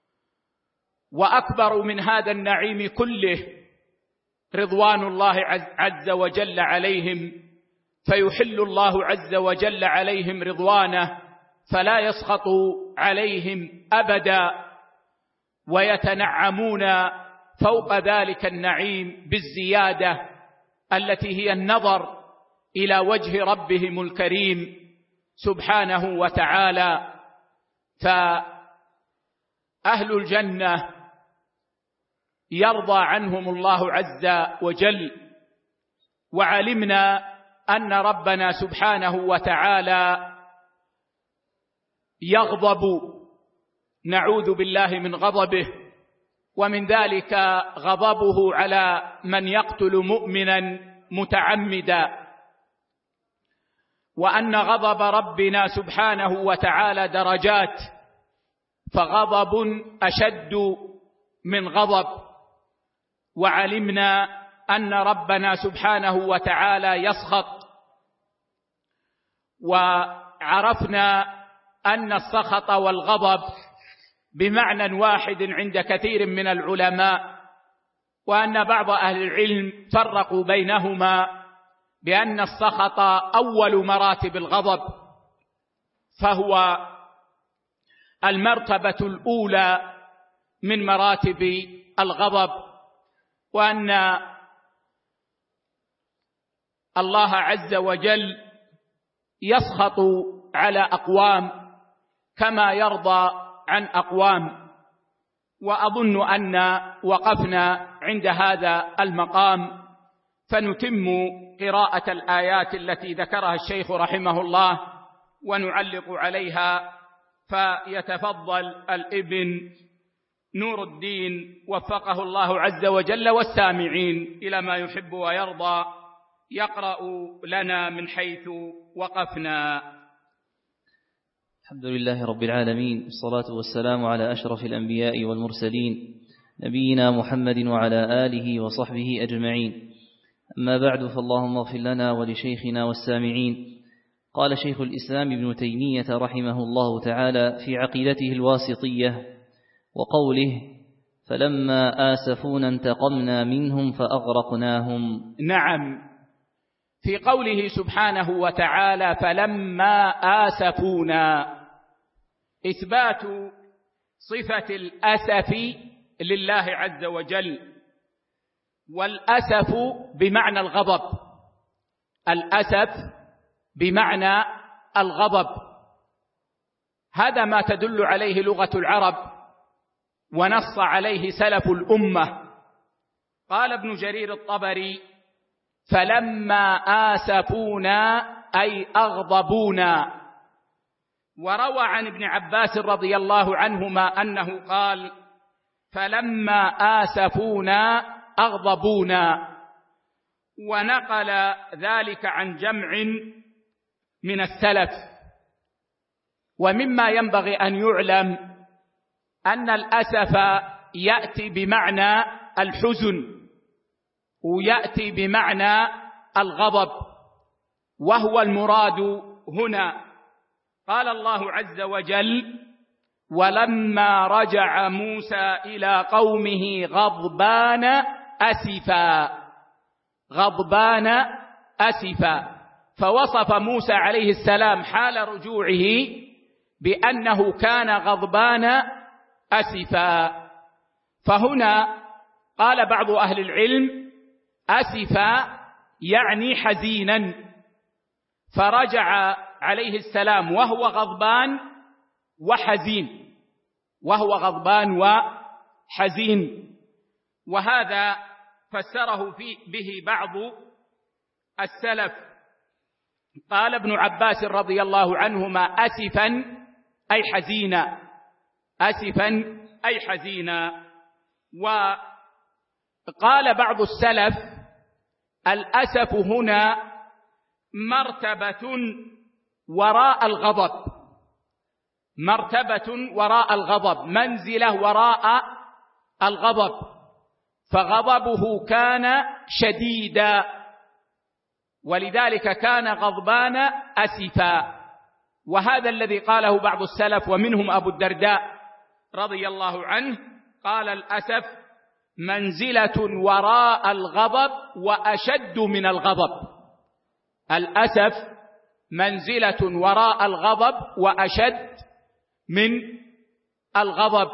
وأكبر من هذا النعيم كله رضوان الله عز وجل عليهم، فيحل الله عز وجل عليهم رضوانه فلا يسخط عليهم أبدا، ويتنعمون فوق ذلك النعيم بالزيادة التي هي النظر إلى وجه ربهم الكريم سبحانه وتعالى. فأهل الجنة يرضى عنهم الله عز وجل. وعلمنا أن ربنا سبحانه وتعالى يغضب، نعوذ بالله من غضبه، ومن ذلك غضبه على من يقتل مؤمنا متعمدا، وأن غضب ربنا سبحانه وتعالى درجات، فغضب أشد من غضب. وعلمنا أن ربنا سبحانه وتعالى يسخط وعرفنا أن السخط والغضب بمعنى واحد عند كثير من العلماء، وأن بعض أهل العلم فرقوا بينهما بأن السخط أول مراتب الغضب، فهو المرتبة الأولى من مراتب الغضب، وأن الله عز وجل يسخط على أقوام كما يرضى عن أقوام. وأظن أن وقفنا عند هذا المقام، فنتم قراءة الآيات التي ذكرها الشيخ رحمه الله ونعلق عليها، فيتفضل الابن نور الدين وفقه الله عز وجل والسامعين إلى ما يحب ويرضى يقرأ لنا من حيث وقفنا. الحمد لله رب العالمين، والصلاة والسلام على أشرف الأنبياء والمرسلين نبينا محمد وعلى آله وصحبه أجمعين. أما بعد، فاللهم اغفر لنا ولشيخنا والسامعين. قال شيخ الإسلام ابن تيمية رحمه الله تعالى في عقيدته الواسطية وقوله: فلما آسفونا انتقمنا منهم فأغرقناهم. نعم، في قوله سبحانه وتعالى فلما آسفونا، إثبات صفة الأسف لله عز وجل، والأسف بمعنى الغضب، الأسف بمعنى الغضب، هذا ما تدل عليه لغة العرب ونص عليه سلف الأمة. قال ابن جرير الطبري: فلما آسفونا أي أغضبونا. وروى عن ابن عباس رضي الله عنهما أنه قال: فلما آسفونا أغضبونا. ونقل ذلك عن جمع من السلف. ومما ينبغي أن يعلم أن الأسف يأتي بمعنى الحزن ويأتي بمعنى الغضب، وهو المراد هنا. قال الله عز وجل: ولما رجع موسى إلى قومه غضبان أسفا، فوصف موسى عليه السلام حال رجوعه بأنه كان غضبان أسفا. فهنا قال بعض أهل العلم: أسفا يعني حزينا، فرجع عليه السلام وهو غضبان وحزين، وهذا فسره به بعض السلف. قال ابن عباس رضي الله عنهما: أسفا أي حزينا. وقال بعض السلف: الأسف هنا مرتبة وراء الغضب، منزلة وراء الغضب، فغضبه كان شديدا، ولذلك كان غضبان أسفا. وهذا الذي قاله بعض السلف، ومنهم أبو الدرداء رضي الله عنه، قال: الأسف منزلة وراء الغضب وأشد من الغضب. الأسف منزلة وراء الغضب وأشد من الغضب.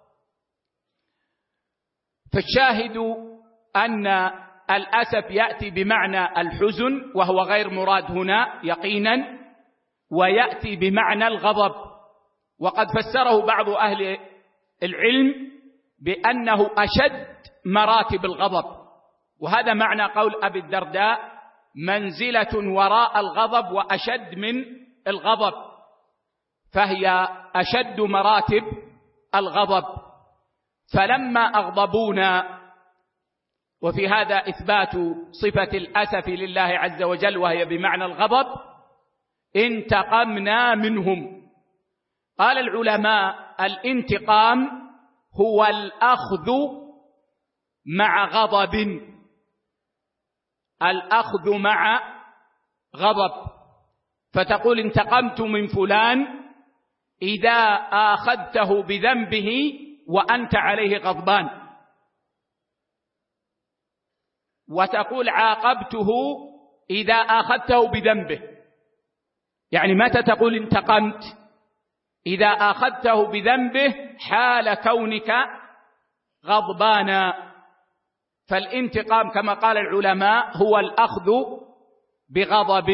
فالشاهد أن الأسف يأتي بمعنى الحزن، وهو غير مراد هنا يقينا، ويأتي بمعنى الغضب. وقد فسره بعض أهل العلم بأنه أشد مراتب الغضب، وهذا معنى قول أبي الدرداء: منزلة وراء الغضب وأشد من الغضب، فهي أشد مراتب الغضب. فلما أغضبونا، وفي هذا إثبات صفة الأسف لله عز وجل وهي بمعنى الغضب، انتقمنا منهم. قال العلماء: الانتقام هو الأخذ مع غضب، الأخذ مع غضب. فتقول انتقمت من فلان إذا آخذته بذنبه وأنت عليه غضبان، وتقول عاقبته إذا آخذته بذنبه. يعني متى تقول انتقمت؟ إذا آخذته بذنبه حال كونك غضبانا. فالانتقام كما قال العلماء هو الأخذ بغضب،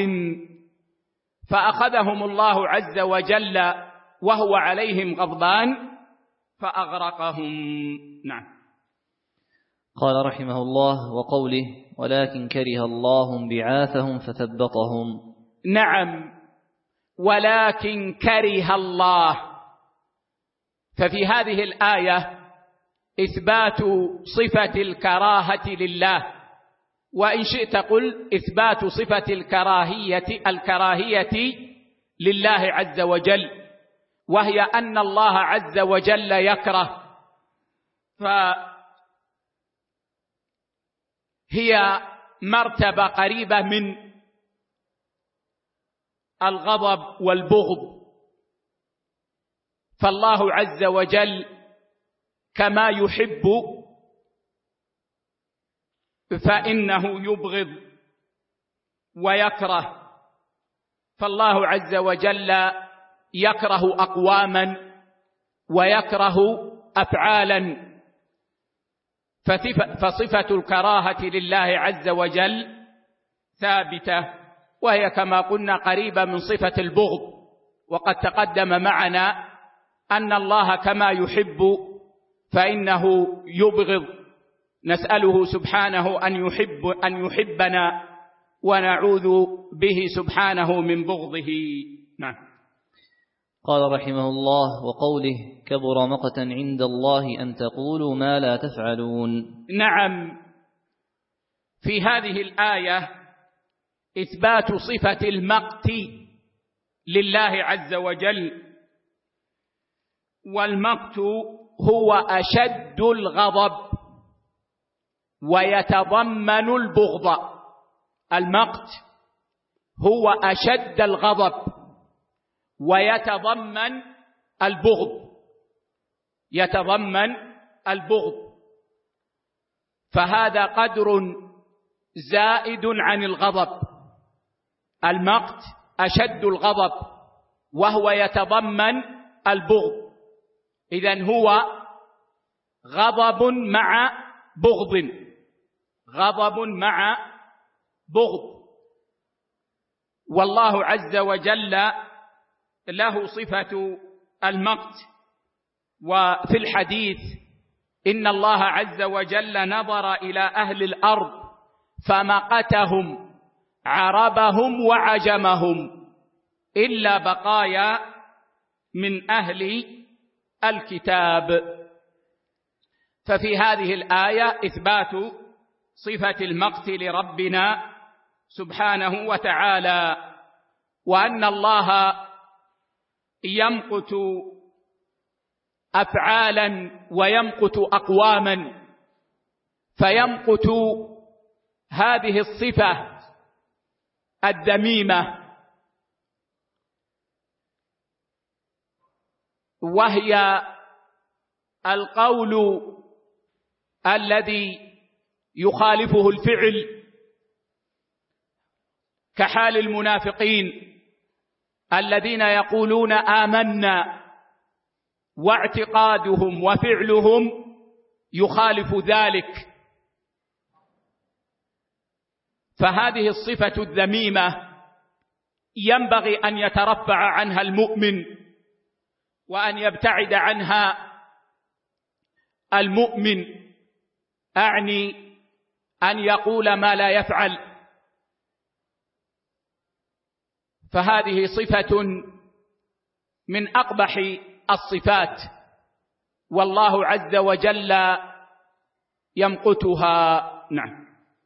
فأخذهم الله عز وجل وهو عليهم غضبان فأغرقهم. نعم. قال رحمه الله: وقوله: ولكن كره الله بعاثهم فثبطهم. نعم، ولكن كره الله. ففي هذه الآية إثبات صفة الكراهة لله، وإن شئت قل إثبات صفة الكراهية لله عز وجل، وهي أن الله عز وجل يكره، فهي مرتبة قريبة من الغضب والبغض. فالله عز وجل كما يحب فإنه يبغض ويكره. فالله عز وجل يكره أقواما ويكره أفعالا، فصفة الكراهة لله عز وجل ثابتة، وهي كما قلنا قريبة من صفة البغض. وقد تقدم معنا أن الله كما يحب فإنه يبغض، نسأله سبحانه أن يحبنا ونعوذ به سبحانه من بغضه. نعم. قال رحمه الله: وقوله: كبر مقتا عند الله أن تقولوا ما لا تفعلون. نعم، في هذه الآية إثبات صفة المقت لله عز وجل، والمقت هو أشد الغضب ويتضمن البغض. المقت هو أشد الغضب ويتضمن البغض، يتضمن البغض، فهذا قدر زائد عن الغضب. المقت أشد الغضب وهو يتضمن البغض، إذن هو غضب مع بغض، غضب مع بغض. والله عز وجل له صفة المقت. وفي الحديث إن الله عز وجل نظر إلى أهل الأرض فمقتهم عربهم وعجمهم إلا بقايا من أهل الكتاب. ففي هذه الآية إثبات صفة المقت لربنا سبحانه وتعالى، وأن الله يمقت أفعالا ويمقت أقواما، فيمقت هذه الصفة الذميمة، وهي القول الذي يخالفه الفعل، كحال المنافقين الذين يقولون آمنا واعتقادهم وفعلهم يخالف ذلك. فهذه الصفة الذميمة ينبغي أن يترفع عنها المؤمن وأن يبتعد عنها المؤمن، أعني أن يقول ما لا يفعل. فهذه صفة من أقبح الصفات، والله عز وجل يمقتها. نعم.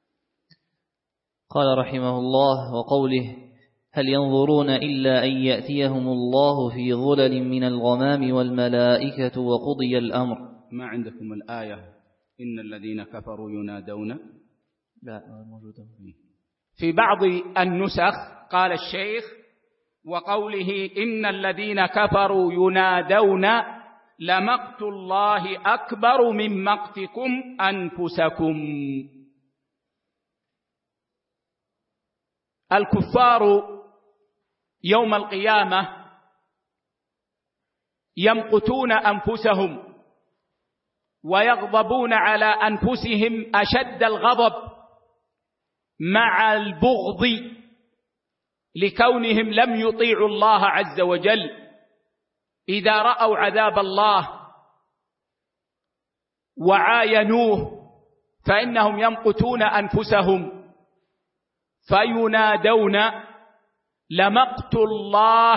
قال رحمه الله: وقوله: هل ينظرون إلا أن يأتيهم الله في ظلل من الغمام والملائكة وقضي الأمر. ما عندكم الآية إن الذين كفروا ينادون؟ لا موجودة في بعض النسخ. قال الشيخ: وقوله إن الذين كفروا ينادون لمقت الله أكبر من مقتكم أنفسكم. الكفار يوم القيامة يمقتون أنفسهم ويغضبون على أنفسهم أشد الغضب مع البغض لكونهم لم يطيعوا الله عز وجل. إذا رأوا عذاب الله وعاينوه فإنهم يمقتون أنفسهم فينادون لمقت الله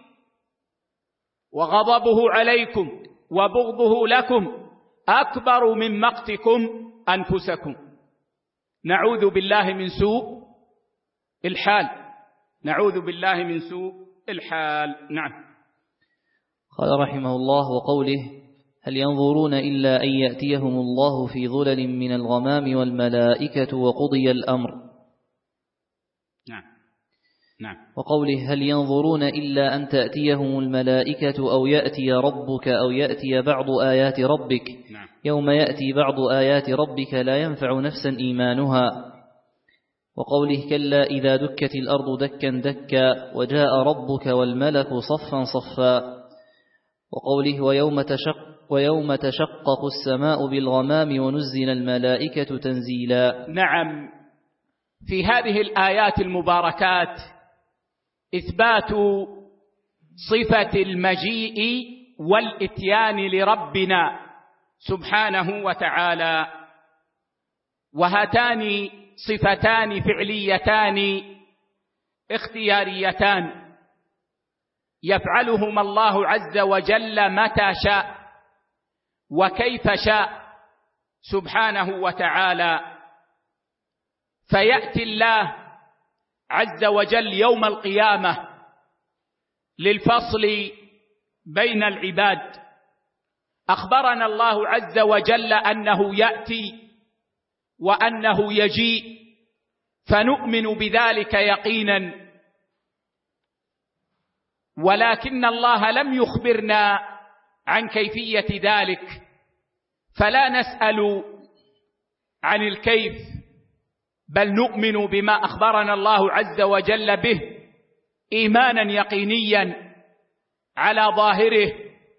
وغضبه عليكم وبغضه لكم أكبر من مقتكم أنفسكم. نعوذ بالله من سوء الحال، نعوذ بالله من سوء الحال. نعم. قال رحمه الله: وقوله: هل ينظرون إلا أن يأتيهم الله في ظلل من الغمام والملائكة وقضي الأمر. نعم. نعم. وقوله: هل ينظرون إلا أن تأتيهم الملائكة أو يأتي ربك أو يأتي بعض آيات ربك. نعم. يوم يأتي بعض آيات ربك لا ينفع نفسا إيمانها. وقوله: كلا إذا دكت الأرض دكا دكا وجاء ربك والملك صفا صفا. وقوله: ويوم تشقق السماء بالغمام ونزل الملائكة تنزيلا. نعم. في هذه الآيات المباركات إثبات صفة المجيء والإتيان لربنا سبحانه وتعالى، وهاتان صفتان فعليتان اختياريتان يفعلهما الله عز وجل متى شاء وكيف شاء سبحانه وتعالى. فيأتي الله عز وجل يوم القيامة للفصل بين العباد. أخبرنا الله عز وجل أنه يأتي وأنه يجيء، فنؤمن بذلك يقينا، ولكن الله لم يخبرنا عن كيفية ذلك، فلا نسأل عن الكيف، بل نؤمن بما أخبرنا الله عز وجل به إيمانا يقينيا على ظاهره،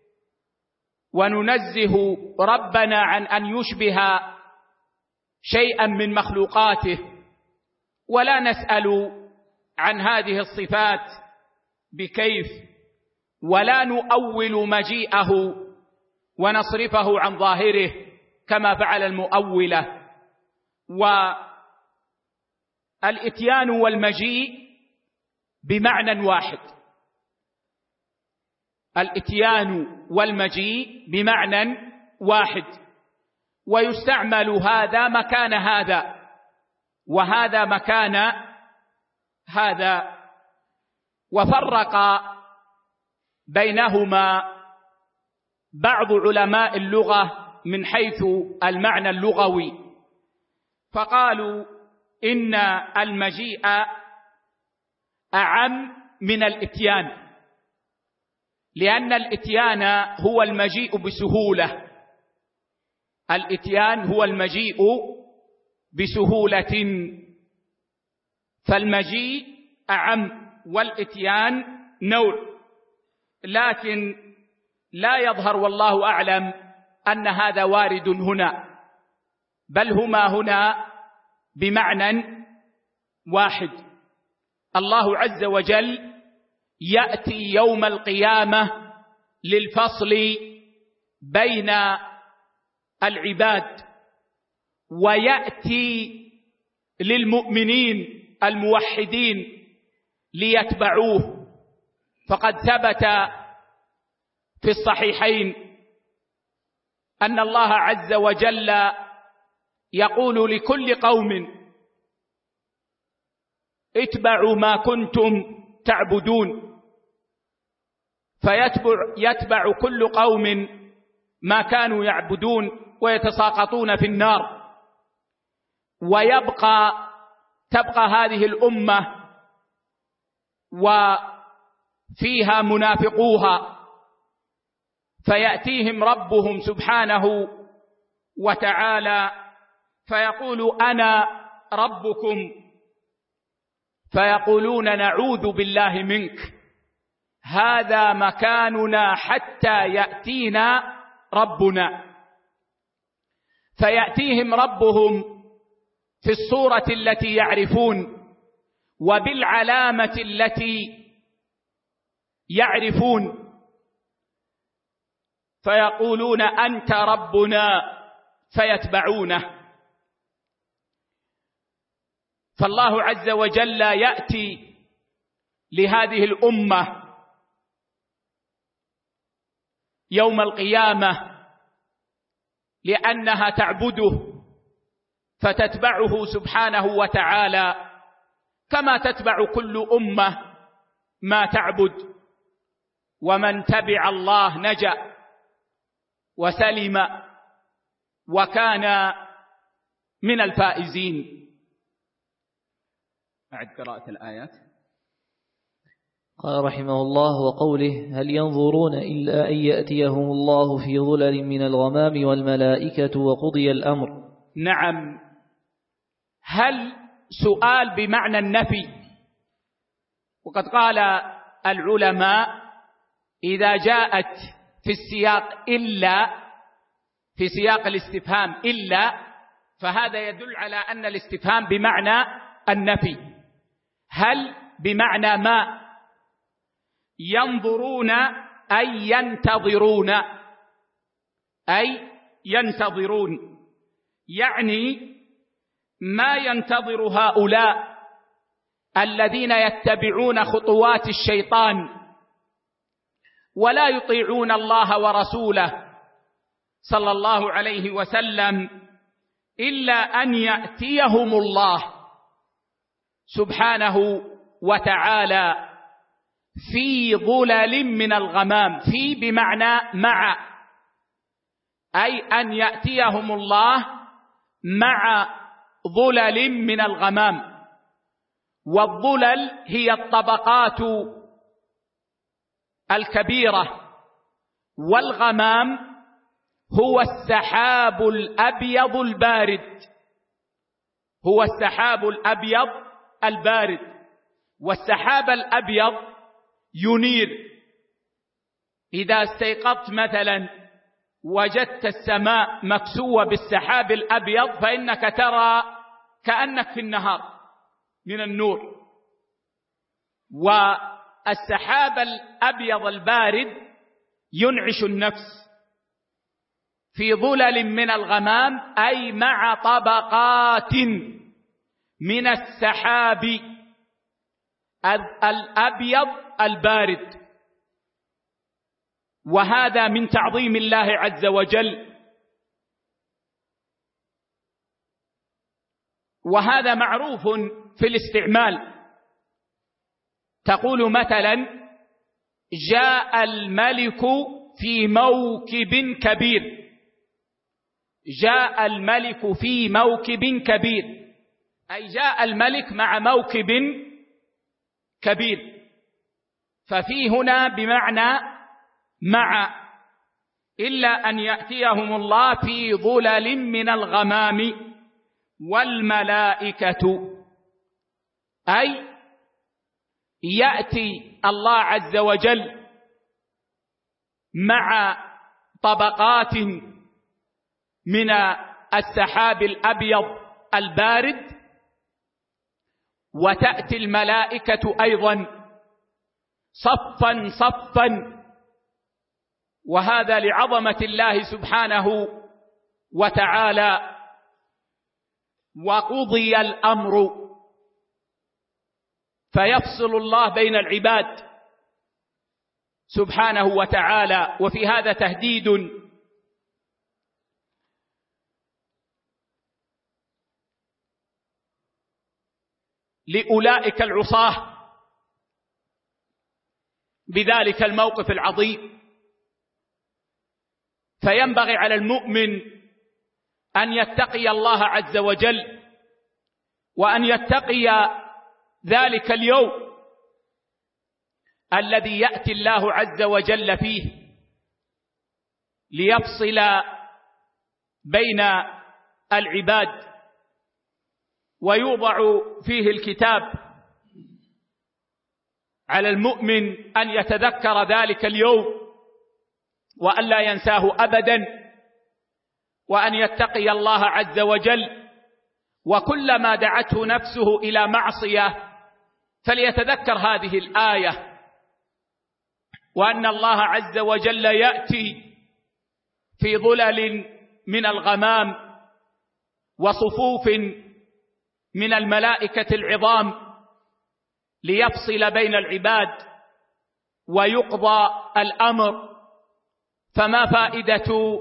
وننزه ربنا عن أن يشبه شيئا من مخلوقاته، ولا نسأل عن هذه الصفات بكيف، ولا نؤول مجيئه ونصرفه عن ظاهره كما فعل المؤولة. والإتيان والمجيء بمعنى واحد، الإتيان والمجيء بمعنى واحد، ويستعمل هذا مكان هذا وهذا مكان هذا. وفرق بينهما بعض علماء اللغة من حيث المعنى اللغوي، فقالوا إن المجيء أعم من الإتيان، لأن الإتيان هو المجيء بسهولة، الإتيان هو المجيء بسهولة، فالمجيء أعم والإتيان نوع، لكن لا يظهر والله أعلم أن هذا وارد هنا، بل هما هنا بمعنى واحد. الله عز وجل يأتي يوم القيامة للفصل بين العباد، ويأتي للمؤمنين الموحدين ليتبعوه، فقد ثبت في الصحيحين أن الله عز وجل يقول لكل قوم: اتبعوا ما كنتم تعبدون، فيتبع كل قوم ما كانوا يعبدون ويتساقطون في النار، تبقى هذه الأمة فيها منافقوها، فيأتيهم ربهم سبحانه وتعالى فيقول أنا ربكم، فيقولون نعوذ بالله منك، هذا مكاننا حتى يأتينا ربنا. فيأتيهم ربهم في الصورة التي يعرفون وبالعلامة التي يعرفون، فيقولون أنت ربنا، فيتبعونه. فالله عز وجل يأتي لهذه الأمة يوم القيامة لأنها تعبده، فتتبعه سبحانه وتعالى كما تتبع كل أمة ما تعبد، ومن تبع الله نجا وسلم وكان من الفائزين. أعد قراءة الآيات. قال رحمه الله: وقوله: هل ينظرون إلا أن يأتيهم الله في ظلل من الغمام والملائكة وقضي الأمر. نعم، هل سؤال بمعنى النفي، وقد قال العلماء إذا جاءت في السياق إلا، في سياق الاستفهام إلا، فهذا يدل على أن الاستفهام بمعنى النفي. هل بمعنى ما، ينظرون أي ينتظرون، أي ينتظرون، يعني ما ينتظر هؤلاء الذين يتبعون خطوات الشيطان ولا يطيعون الله ورسوله صلى الله عليه وسلم إلا أن يأتيهم الله سبحانه وتعالى في ظلل من الغمام. في بمعنى مع، أي أن يأتيهم الله مع ظلل من الغمام. والظلل هي الطبقات الكبيرة، والغمام هو السحاب الأبيض البارد، هو السحاب الأبيض البارد. والسحاب الأبيض ينير، إذا استيقظت مثلا وجدت السماء مكسوة بالسحاب الأبيض فإنك ترى كأنك في النهار من النور. والسحاب الأبيض البارد ينعش النفس في ظلل من الغمام، أي مع طبقات من السحاب الأبيض البارد. وهذا من تعظيم الله عز وجل، وهذا معروف في الاستعمال. تقول مثلا: جاء الملك في موكب كبير، جاء الملك في موكب كبير، أي جاء الملك مع موكب كبير. ففي هنا بمعنى مع، إلا أن يأتيهم الله في ظلل من الغمام والملائكة، أي يأتي الله عز وجل مع طبقات من السحاب الأبيض البارد، وتأتي الملائكة أيضا صفا صفا، وهذا لعظمة الله سبحانه وتعالى. وقضي الأمر، فيفصل الله بين العباد سبحانه وتعالى. وفي هذا تهديد لأولئك العصاة بذلك الموقف العظيم. فينبغي على المؤمن أن يتقي الله عز وجل، وأن يتقي ذلك اليوم الذي يأتي الله عز وجل فيه ليفصل بين العباد ويوضع فيه الكتاب، على المؤمن أن يتذكر ذلك اليوم وأن لا ينساه أبدا، وأن يتقي الله عز وجل، وكلما دعته نفسه إلى معصية فليتذكر هذه الآية، وأن الله عز وجل يأتي في ظلل من الغمام وصفوف من الملائكة العظام ليفصل بين العباد ويقضى الأمر. فما فائدة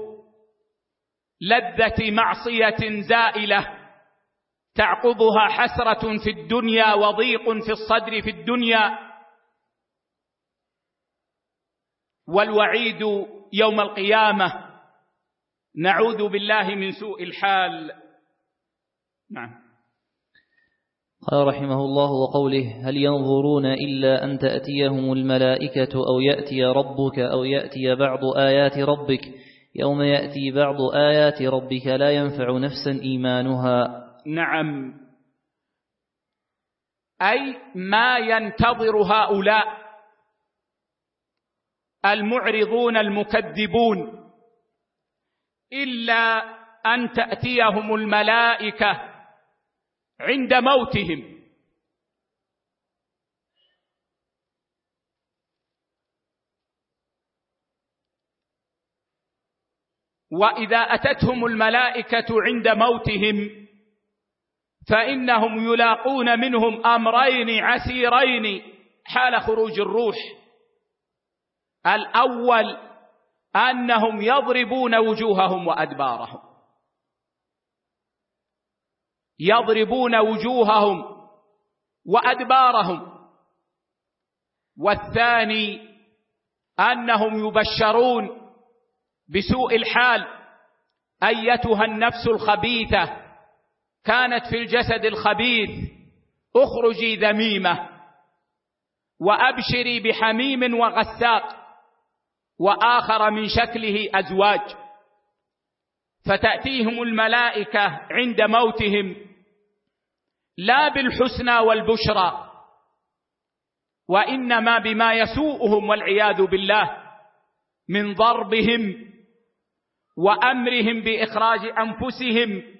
لذة معصية زائلة تعقبها حسرة في الدنيا وضيق في الصدر في الدنيا، والوعيد يوم القيامة. نعوذ بالله من سوء الحال. نعم. قال رحمه الله: وقوله: هل ينظرون إلا أن تأتيهم الملائكة أو يأتي ربك أو يأتي بعض آيات ربك يوم يأتي بعض آيات ربك لا ينفع نفسا إيمانها. نعم، أي ما ينتظر هؤلاء المعرضون المكذبون إلا أن تأتيهم الملائكة عند موتهم. وإذا أتتهم الملائكة عند موتهم فإنهم يلاقون منهم أمرين عسيرين حال خروج الروح. الأول أنهم يضربون وجوههم وأدبارهم، يضربون وجوههم وأدبارهم. والثاني أنهم يبشرون بسوء الحال: أيتها النفس الخبيثة كانت في الجسد الخبيث اخرجي ذميمة وأبشري بحميم وغساق وآخر من شكله أزواج. فتأتيهم الملائكة عند موتهم لا بالحسنى والبشرى، وإنما بما يسوءهم والعياذ بالله من ضربهم وأمرهم بإخراج أنفسهم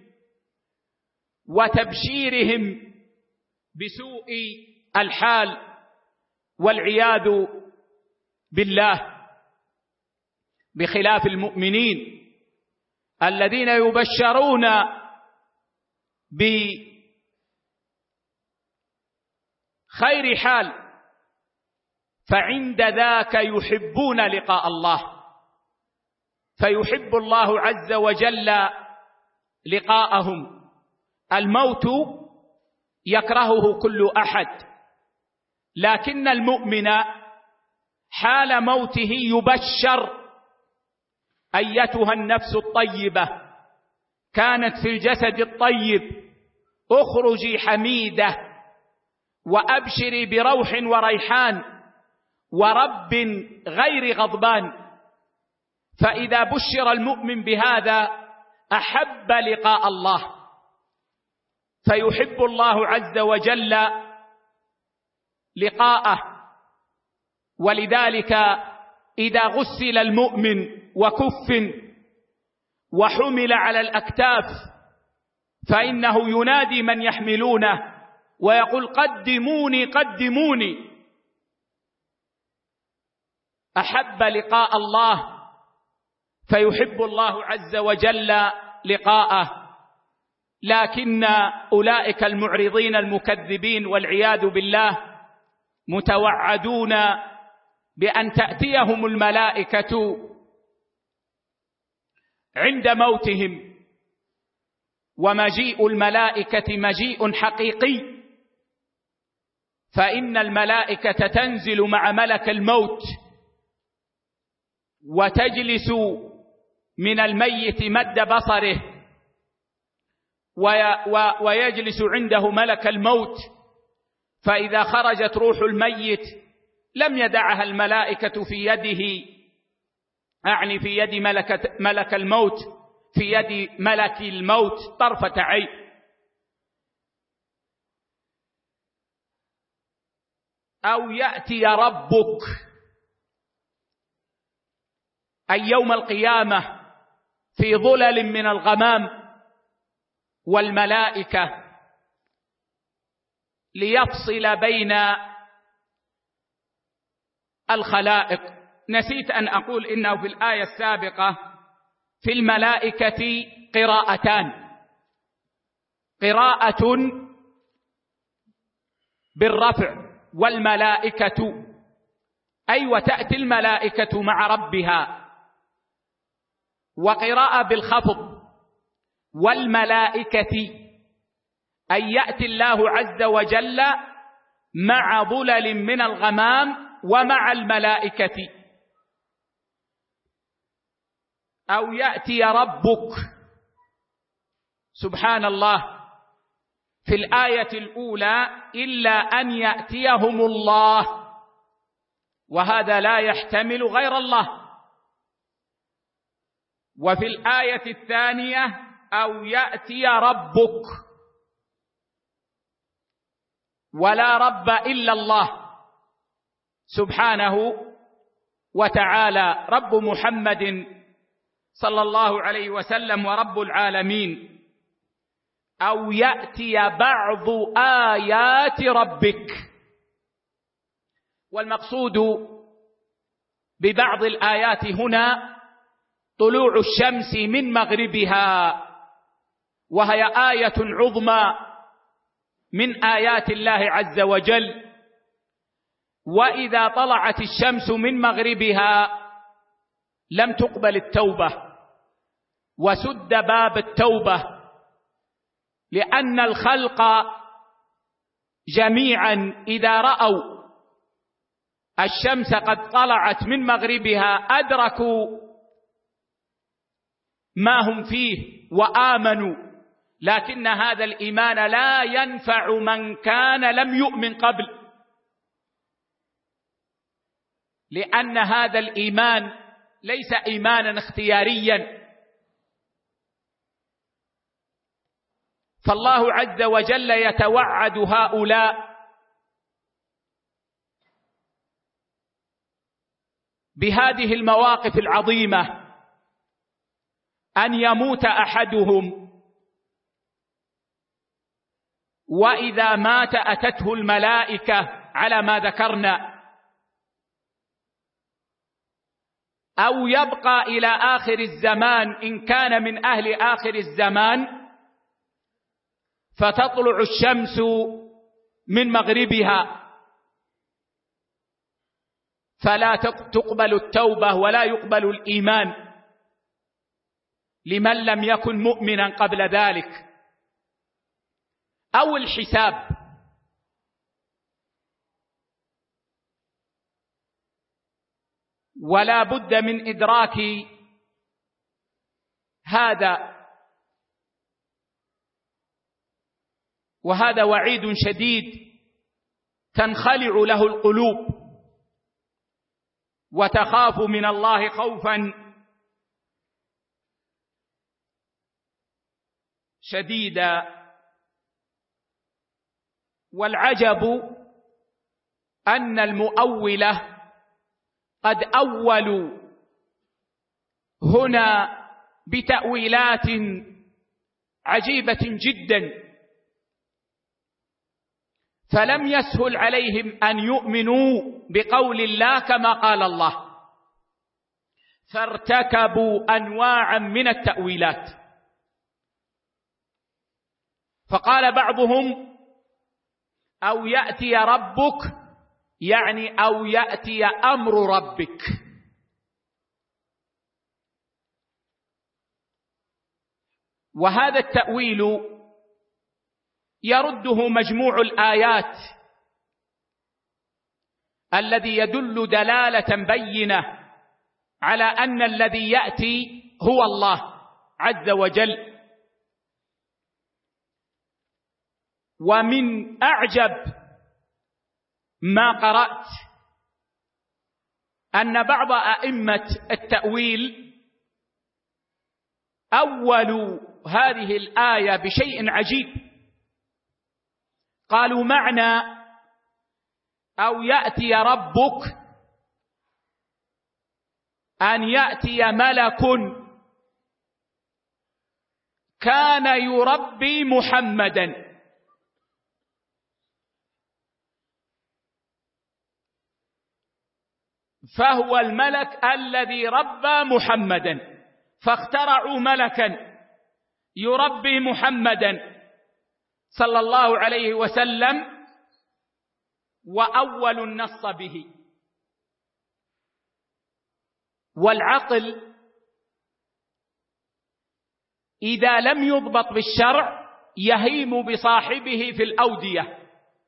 وتبشيرهم بسوء الحال والعياذ بالله، بخلاف المؤمنين الذين يبشرون بخير حال، فعند ذاك يحبون لقاء الله، فيحب الله عز وجل لقاءهم. الموت يكرهه كل أحد، لكن المؤمن حال موته يبشر: أيتها النفس الطيبة كانت في الجسد الطيب اخرجي حميدة وأبشري بروح وريحان ورب غير غضبان. فإذا بشر المؤمن بهذا أحب لقاء الله، فيحب الله عز وجل لقاءه. ولذلك إذا غسل المؤمن وكفن وحمل على الأكتاف فإنه ينادي من يحملونه ويقول: قدموني قدموني. أحب لقاء الله، فيحب الله عز وجل لقاءه. لكن أولئك المعرضين المكذبين والعياذ بالله متوعدون بأن تأتيهم الملائكة عند موتهم، ومجيء الملائكة مجيء حقيقي، فإن الملائكة تنزل مع ملك الموت وتجلس من الميت مد بصره ويجلس عنده ملك الموت، فإذا خرجت روح الميت لم يدعها الملائكة في يده، أعني في يد ملك الموت، في يد ملك الموت طرفة عين. أو يأتي ربك، أي يوم القيامة في ظلل من الغمام والملائكة ليفصل بين الخلائق. نسيت أن أقول إنه في الآية السابقة في الملائكة قراءتان: قراءة بالرفع والملائكة، أي وتأتي الملائكة مع ربها، وقراءة بالخفض والملائكة، أي يأتي الله عز وجل مع ظلل من الغمام ومع الملائكة. أو يأتي ربك، سبحان الله، في الآية الأولى إلا أن يأتيهم الله، وهذا لا يحتمل غير الله. وفي الآية الثانية أو يأتي ربك، ولا رب إلا الله سبحانه وتعالى، رب محمد صلى الله عليه وسلم ورب العالمين. أو يأتي بعض آيات ربك، والمقصود ببعض الآيات هنا طلوع الشمس من مغربها، وهي آية عظمى من آيات الله عز وجل. وإذا طلعت الشمس من مغربها لم تقبل التوبة وسد باب التوبة، لأن الخلق جميعا إذا رأوا الشمس قد طلعت من مغربها أدركوا ما هم فيه وآمنوا، لكن هذا الإيمان لا ينفع من كان لم يؤمن قبل، لأن هذا الإيمان ليس إيمانا اختياريا. فالله عز وجل يتوعد هؤلاء بهذه المواقف العظيمة: أن يموت أحدهم، وإذا مات أتته الملائكة على ما ذكرنا، أو يبقى إلى آخر الزمان إن كان من أهل آخر الزمان، فتطلع الشمس من مغربها، فلا تقبل التوبة ولا يقبل الإيمان لمن لم يكن مؤمنا قبل ذلك. أو الحساب، ولا بد من إدراك هذا، وهذا وعيد شديد تنخلع له القلوب وتخاف من الله خوفا شديدا. والعجب أن المؤولة قد أولوا هنا بتأويلات عجيبة جدا، فلم يسهل عليهم أن يؤمنوا بقول الله كما قال الله، فارتكبوا أنواعا من التأويلات. فقال بعضهم أو يأتي ربك، يعني أو يأتي أمر ربك. وهذا التأويل يرده مجموع الآيات الذي يدل دلالة بينة على أن الذي يأتي هو الله عز وجل. ومن أعجب ما قرأت أن بعض أئمة التأويل أولوا هذه الآية بشيء عجيب. قالوا معنى أو يأتي ربك أن يأتي ملك كان يربي محمدا، فهو الملك الذي ربى محمدا، فاخترعوا ملكا يربي محمدا صلى الله عليه وسلم وأول النص به. والعقل إذا لم يضبط بالشرع يهيم بصاحبه في الأودية.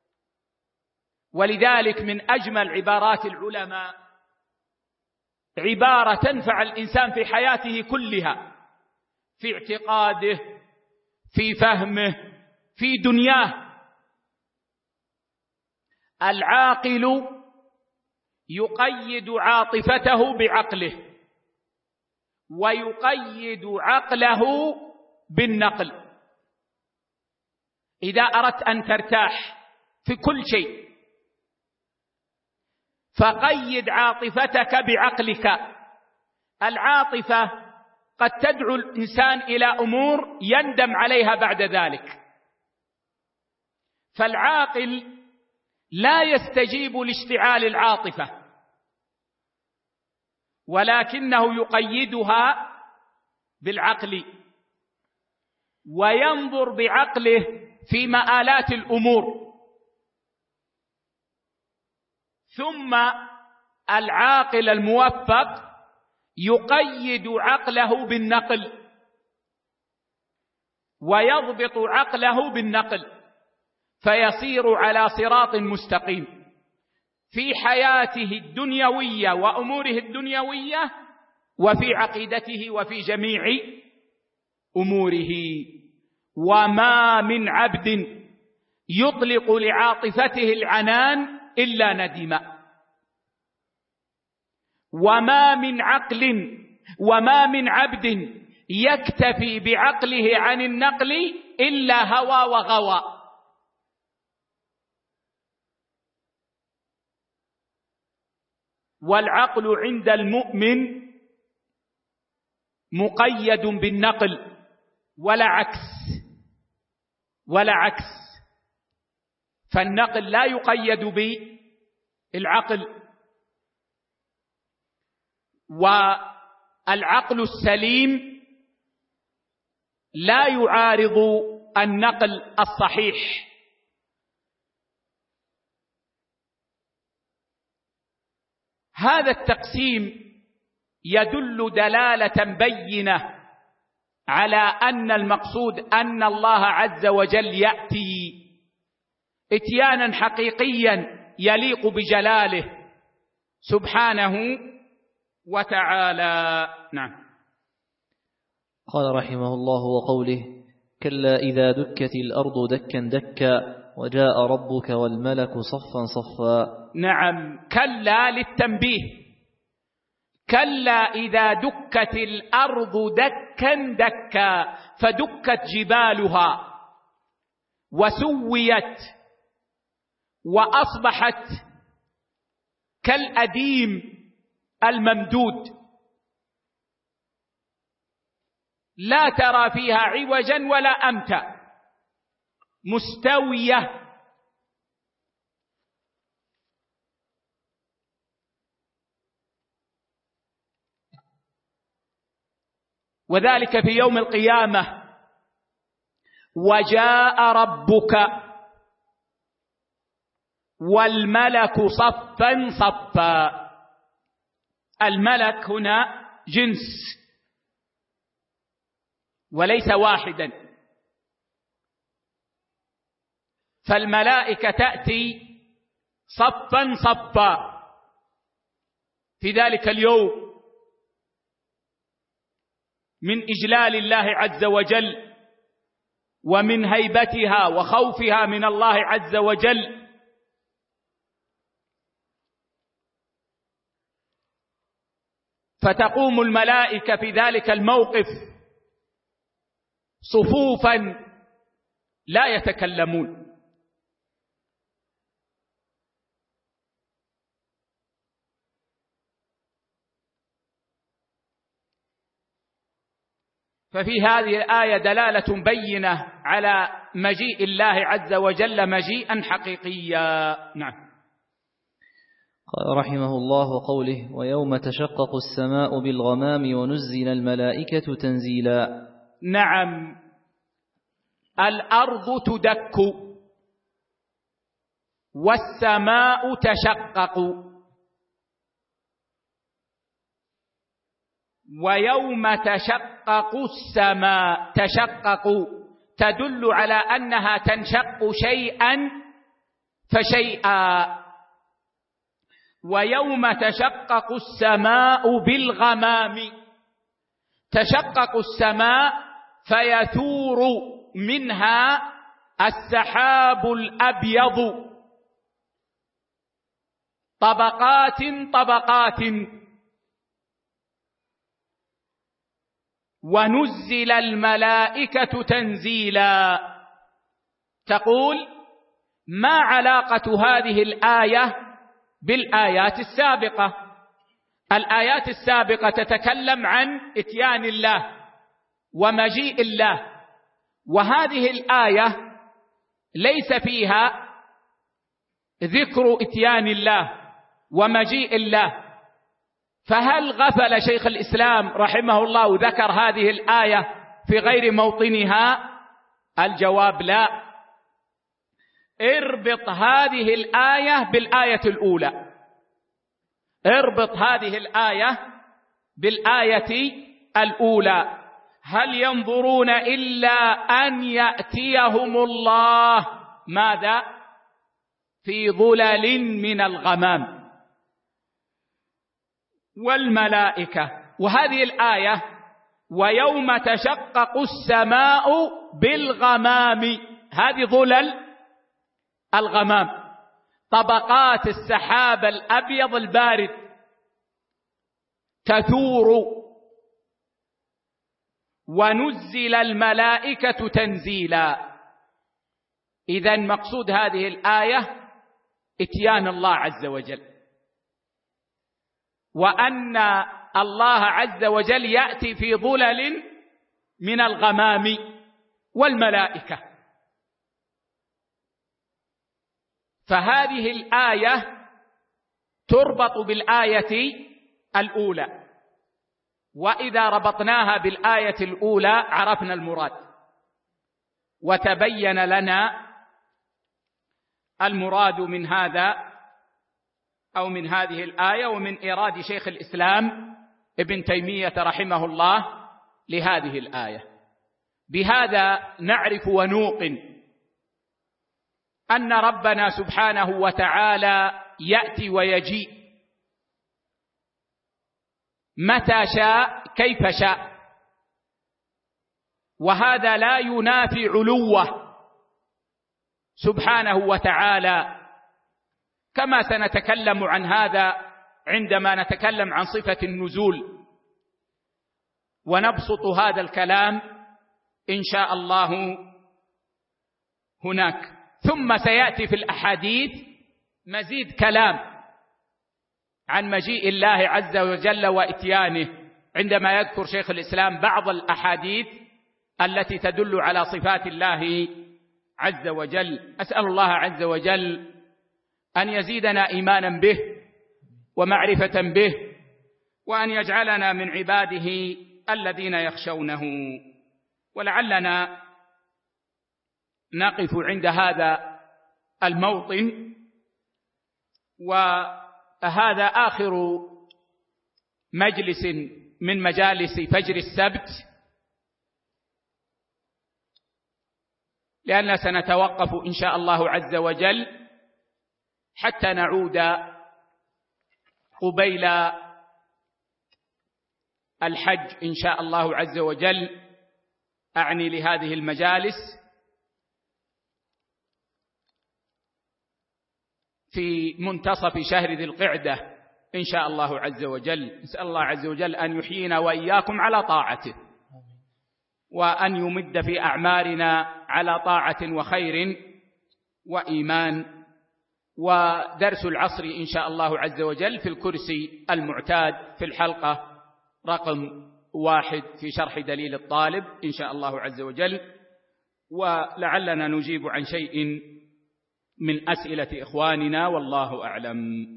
ولذلك من أجمل عبارات العلماء عبارة تنفع الإنسان في حياته كلها، في اعتقاده، في فهمه، في دنياه: العاقل يقيد عاطفته بعقله، ويقيد عقله بالنقل. إذا أردت أن ترتاح في كل شيء فقيد عاطفتك بعقلك. العاطفة قد تدعو الإنسان إلى أمور يندم عليها بعد ذلك، فالعاقل لا يستجيب لاشتعال العاطفة، ولكنه يقيدها بالعقل وينظر بعقله في مآلات الأمور. ثم العاقل الموفق يقيد عقله بالنقل ويضبط عقله بالنقل، فيصير على صراط مستقيم في حياته الدنيوية وأموره الدنيوية، وفي عقيدته، وفي جميع أموره. وما من عبد يطلق لعاطفته العنان إلا ندم، وما من عبد يكتفي بعقله عن النقل إلا هوى وغوى. والعقل عند المؤمن مقيد بالنقل ولا عكس، فالنقل لا يقيد بالعقل. والعقل السليم لا يعارض النقل الصحيح. هذا التقسيم يدل دلالة بينة على أن المقصود أن الله عز وجل يأتي إتيانا حقيقيا يليق بجلاله سبحانه وتعالى. نعم. قال رحمه الله: وقوله: كلا إذا دكت الأرض دكا دكا وجاء ربك والملك صفا صفا. نعم، كلا للتنبيه. كلا إذا دكت الأرض دكا دكا، فدكت جبالها وسويت وأصبحت كالأديم الممدود، لا ترى فيها عوجا ولا أمتا، مستوية. وذلك في يوم القيامة: وجاء ربك والملك صفا صفا. الملك هنا جنس وليس واحدا، فالملائكة تأتي صفا صفا في ذلك اليوم من إجلال الله عز وجل ومن هيبتها وخوفها من الله عز وجل. فتقوم الملائكة في ذلك الموقف صفوفا لا يتكلمون. ففي هذه الآية دلالة بينة على مجيء الله عز وجل مجيئا حقيقيا. نعم. قال رحمه الله وقوله ويوم تشقق السماء بالغمام ونزل الملائكة تنزيلا. نعم، الأرض تدك والسماء تشقق، ويوم تشقق السماء، تشقق تدل على أنها تنشق شيئا فشيئا. ويوم تشقق السماء بالغمام، تشقق السماء فيثور منها السحاب الأبيض طبقات طبقات. ونزل الملائكة تنزيلا. تقول ما علاقة هذه الآية بالآيات السابقة؟ الآيات السابقة تتكلم عن إتيان الله ومجيء الله، وهذه الآية ليس فيها ذكر إتيان الله ومجيء الله. فهل غفل شيخ الإسلام رحمه الله وذكر هذه الآية في غير موطنها؟ الجواب لا. اربط هذه الآية بالآية الأولى، اربط هذه الآية بالآية الأولى. هل ينظرون إلا أن يأتيهم الله ماذا؟ في ظلل من الغمام والملائكة. وهذه الآية ويوم تشقق السماء بالغمام، هذه ظلل الغمام، طبقات السحاب الأبيض البارد تثور. ونزل الملائكة تنزيلا. إذن مقصود هذه الآية إتيان الله عز وجل، وأن الله عز وجل يأتي في ظلل من الغمام والملائكة. فهذه الآية تربط بالآية الأولى، وإذا ربطناها بالآية الأولى عرفنا المراد وتبين لنا المراد من هذا أو من هذه الآية ومن إيراد شيخ الإسلام ابن تيمية رحمه الله لهذه الآية. بهذا نعرف ونوقن أن ربنا سبحانه وتعالى يأتي ويجيء متى شاء كيف شاء، وهذا لا ينافي علوه سبحانه وتعالى، كما سنتكلم عن هذا عندما نتكلم عن صفة النزول، ونبسط هذا الكلام إن شاء الله هناك. ثم سيأتي في الأحاديث مزيد كلام عن مجيء الله عز وجل وإتيانه، عندما يذكر شيخ الإسلام بعض الأحاديث التي تدل على صفات الله عز وجل. أسأل الله عز وجل أن يزيدنا إيمانا به ومعرفة به، وأن يجعلنا من عباده الذين يخشونه. ولعلنا نقف عند هذا الموطن، وهذا آخر مجلس من مجالس فجر السبت، لأننا سنتوقف إن شاء الله عز وجل حتى نعود قبيل الحج إن شاء الله عز وجل، أعني لهذه المجالس في منتصف شهر ذي القعدة إن شاء الله عز وجل. نسأل الله عز وجل أن يحيينا وإياكم على طاعته، وأن يمد في أعمارنا على طاعة وخير وإيمان. ودرس العصر إن شاء الله عز وجل في الكرسي المعتاد في الحلقة رقم 1 في شرح دليل الطالب إن شاء الله عز وجل، ولعلنا نجيب عن شيء من أسئلة إخواننا والله أعلم.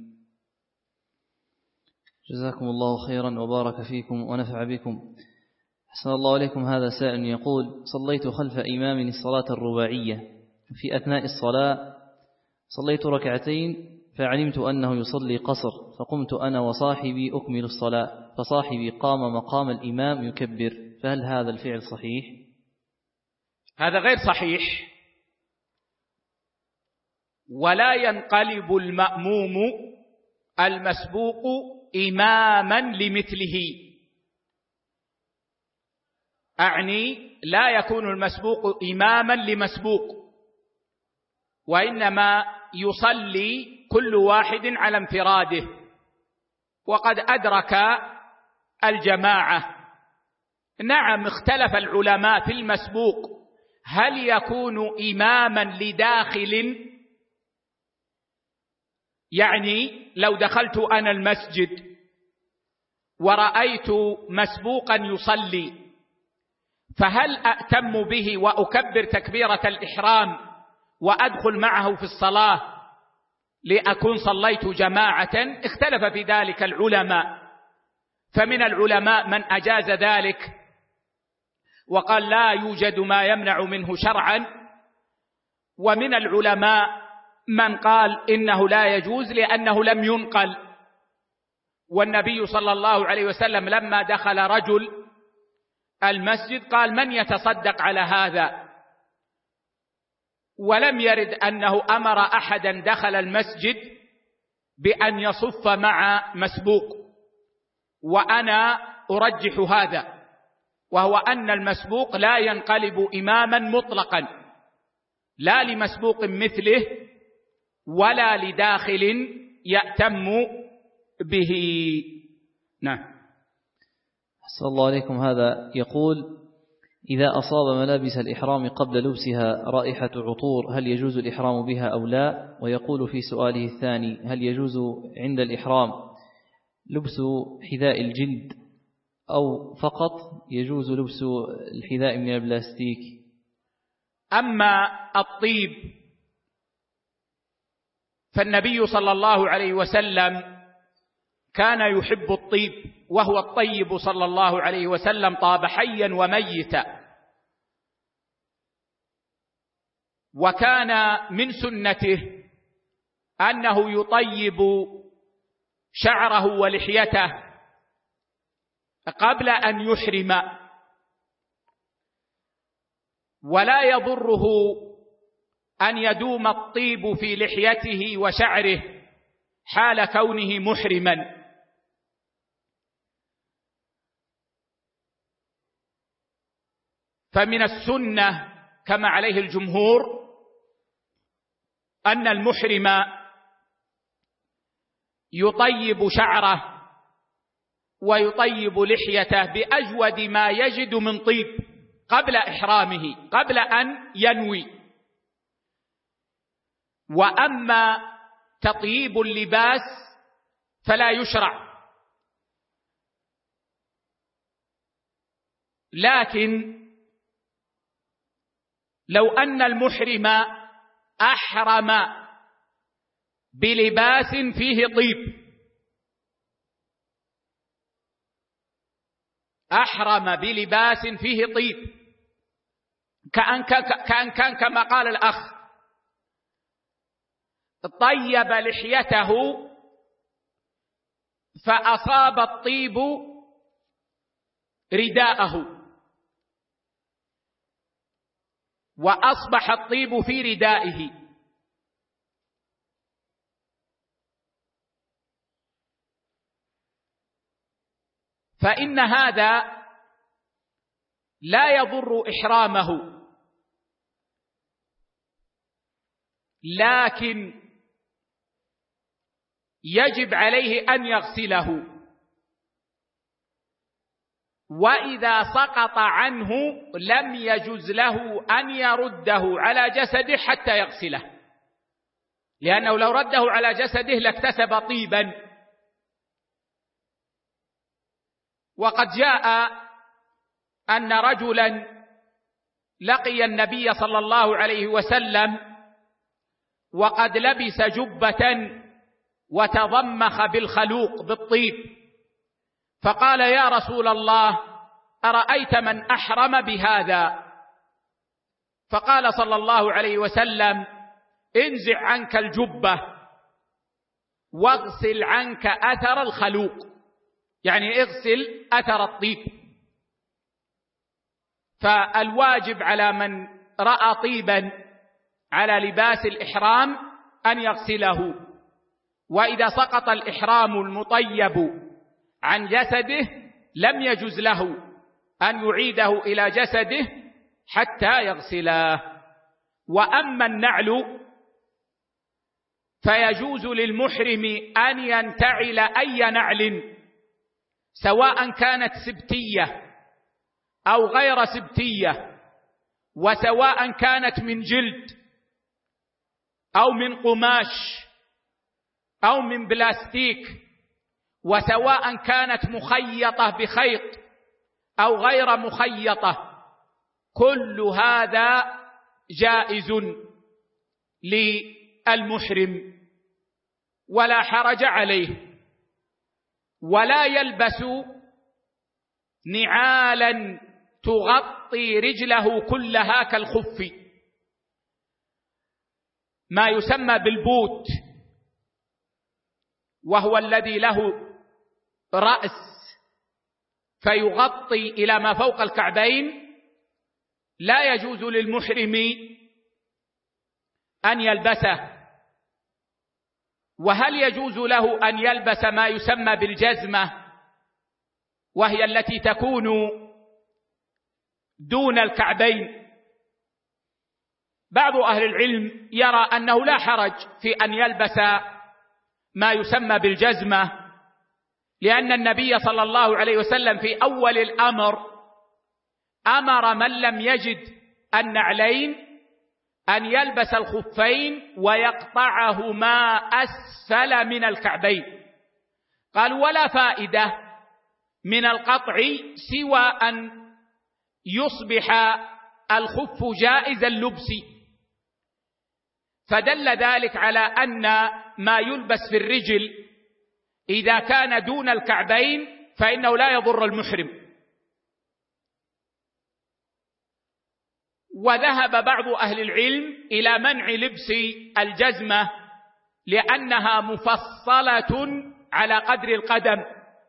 جزاكم الله خيرا وبارك فيكم ونفع بكم. أحسن الله عليكم. هذا سائل يقول: صليت خلف إمام الصلاة الرباعية، في أثناء الصلاة صليت ركعتين فعلمت أنه يصلي قصر، فقمت أنا وصاحبي أكمل الصلاة، فصاحبي قام مقام الإمام يكبر، فهل هذا الفعل صحيح؟ هذا غير صحيح، ولا ينقلب المأموم المسبوق إماما لمثله. أعني لا يكون المسبوق إماما لمسبوق، وإنما يصلي كل واحد على انفراده، وقد أدرك الجماعة. نعم، اختلف العلماء في المسبوق، هل يكون إماما لداخل؟ يعني لو دخلت أنا المسجد ورأيت مسبوقا يصلي، فهل أأتم به وأكبر تكبيرة الإحرام وأدخل معه في الصلاة لأكون صليت جماعة؟ اختلف في ذلك العلماء، فمن العلماء من أجاز ذلك وقال لا يوجد ما يمنع منه شرعا، ومن العلماء من قال إنه لا يجوز لأنه لم ينقل. والنبي صلى الله عليه وسلم لما دخل رجل المسجد قال: من يتصدق على هذا؟ ولم يرد أنه أمر أحدا دخل المسجد بأن يصف مع مسبوق. وأنا أرجح هذا، وهو أن المسبوق لا ينقلب إماما مطلقا، لا لمسبوق مثله ولا لداخل يأتم به. نعم. أحسن الله عليكم. هذا يقول: إذا أصاب ملابس الإحرام قبل لبسها رائحة عطور، هل يجوز الإحرام بها أو لا؟ ويقول في سؤاله الثاني: هل يجوز عند الإحرام لبس حذاء الجلد أو فقط يجوز لبس الحذاء من البلاستيك؟ أما الطيب فالنبي صلى الله عليه وسلم كان يحب الطيب، وهو الطيب صلى الله عليه وسلم طاب حيا وميتا، وكان من سنته أنه يطيب شعره ولحيته قبل أن يحرم، ولا يضره أن يدوم الطيب في لحيته وشعره حال كونه محرما. فمن السنة كما عليه الجمهور أن المحرم يطيب شعره ويطيب لحيته بأجود ما يجد من طيب قبل إحرامه، قبل أن ينوي. وأما تطيب اللباس فلا يشرع، لكن لو أن المحرم أحرم بلباس فيه طيب، أحرم بلباس فيه طيب، كان كما قال الأخ طيب لحيته فأصاب الطيب رداءه وأصبح الطيب في ردائه، فإن هذا لا يضر إحرامه، لكن يجب عليه أن يغسله، وإذا سقط عنه لم يجز له أن يرده على جسده حتى يغسله، لأنه لو رده على جسده لاكتسب طيبا. وقد جاء أن رجلا لقي النبي صلى الله عليه وسلم وقد لبس جبة وتضمخ بالخلوق بالطيب، فقال: يا رسول الله، أرأيت من أحرم بهذا؟ فقال صلى الله عليه وسلم: انزع عنك الجبة واغسل عنك أثر الخلوق، يعني اغسل أثر الطيب. فالواجب على من رأى طيبا على لباس الإحرام أن يغسله، وإذا سقط الإحرام المطيب عن جسده لم يجز له أن يعيده إلى جسده حتى يغسله. وأما النعل فيجوز للمحرم أن ينتعل أي نعل، سواء كانت سبتية أو غير سبتية، وسواء كانت من جلد أو من قماش أو من بلاستيك، وسواء كانت مخيطة بخيط أو غير مخيطة، كل هذا جائز للمحرم ولا حرج عليه. ولا يلبس نعالا تغطي رجله كلها كالخف، ما يسمى بالبوت، وهو الذي له رأس فيغطي إلى ما فوق الكعبين، لا يجوز للمحرم أن يلبسه. وهل يجوز له أن يلبس ما يسمى بالجزمة، وهي التي تكون دون الكعبين؟ بعض أهل العلم يرى أنه لا حرج في أن يلبس ما يسمى بالجزمة، لأن النبي صلى الله عليه وسلم في أول الأمر أمر من لم يجد النعلين أن يلبس الخفين ويقطعهما أسفل من الكعبين. قالوا: ولا فائدة من القطع سوى أن يصبح الخف جائز اللبس، فدل ذلك على أن ما يلبس في الرجل إذا كان دون الكعبين فإنه لا يضر المحرم. وذهب بعض أهل العلم إلى منع لبس الجزمة لأنها مفصلة على قدر القدم،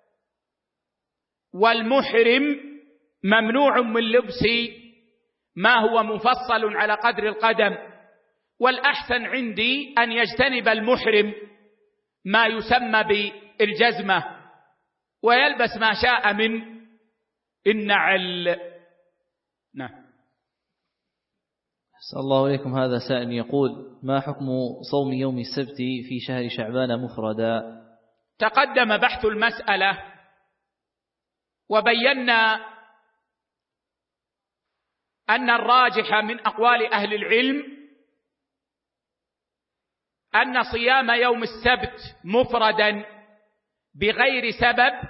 والمحرم ممنوع من لبس ما هو مفصل على قدر القدم. والأحسن عندي أن يجتنب المحرم ما يسمى بالجزمة ويلبس ما شاء من النعل. نعم. أسأل الله عليكم. هذا سائل يقول: ما حكم صوم يوم السبت في شهر شعبان مفردا؟ تقدم بحث المسألة وبينا أن الراجح من أقوال أهل العلم أن صيام يوم السبت مفردا بغير سبب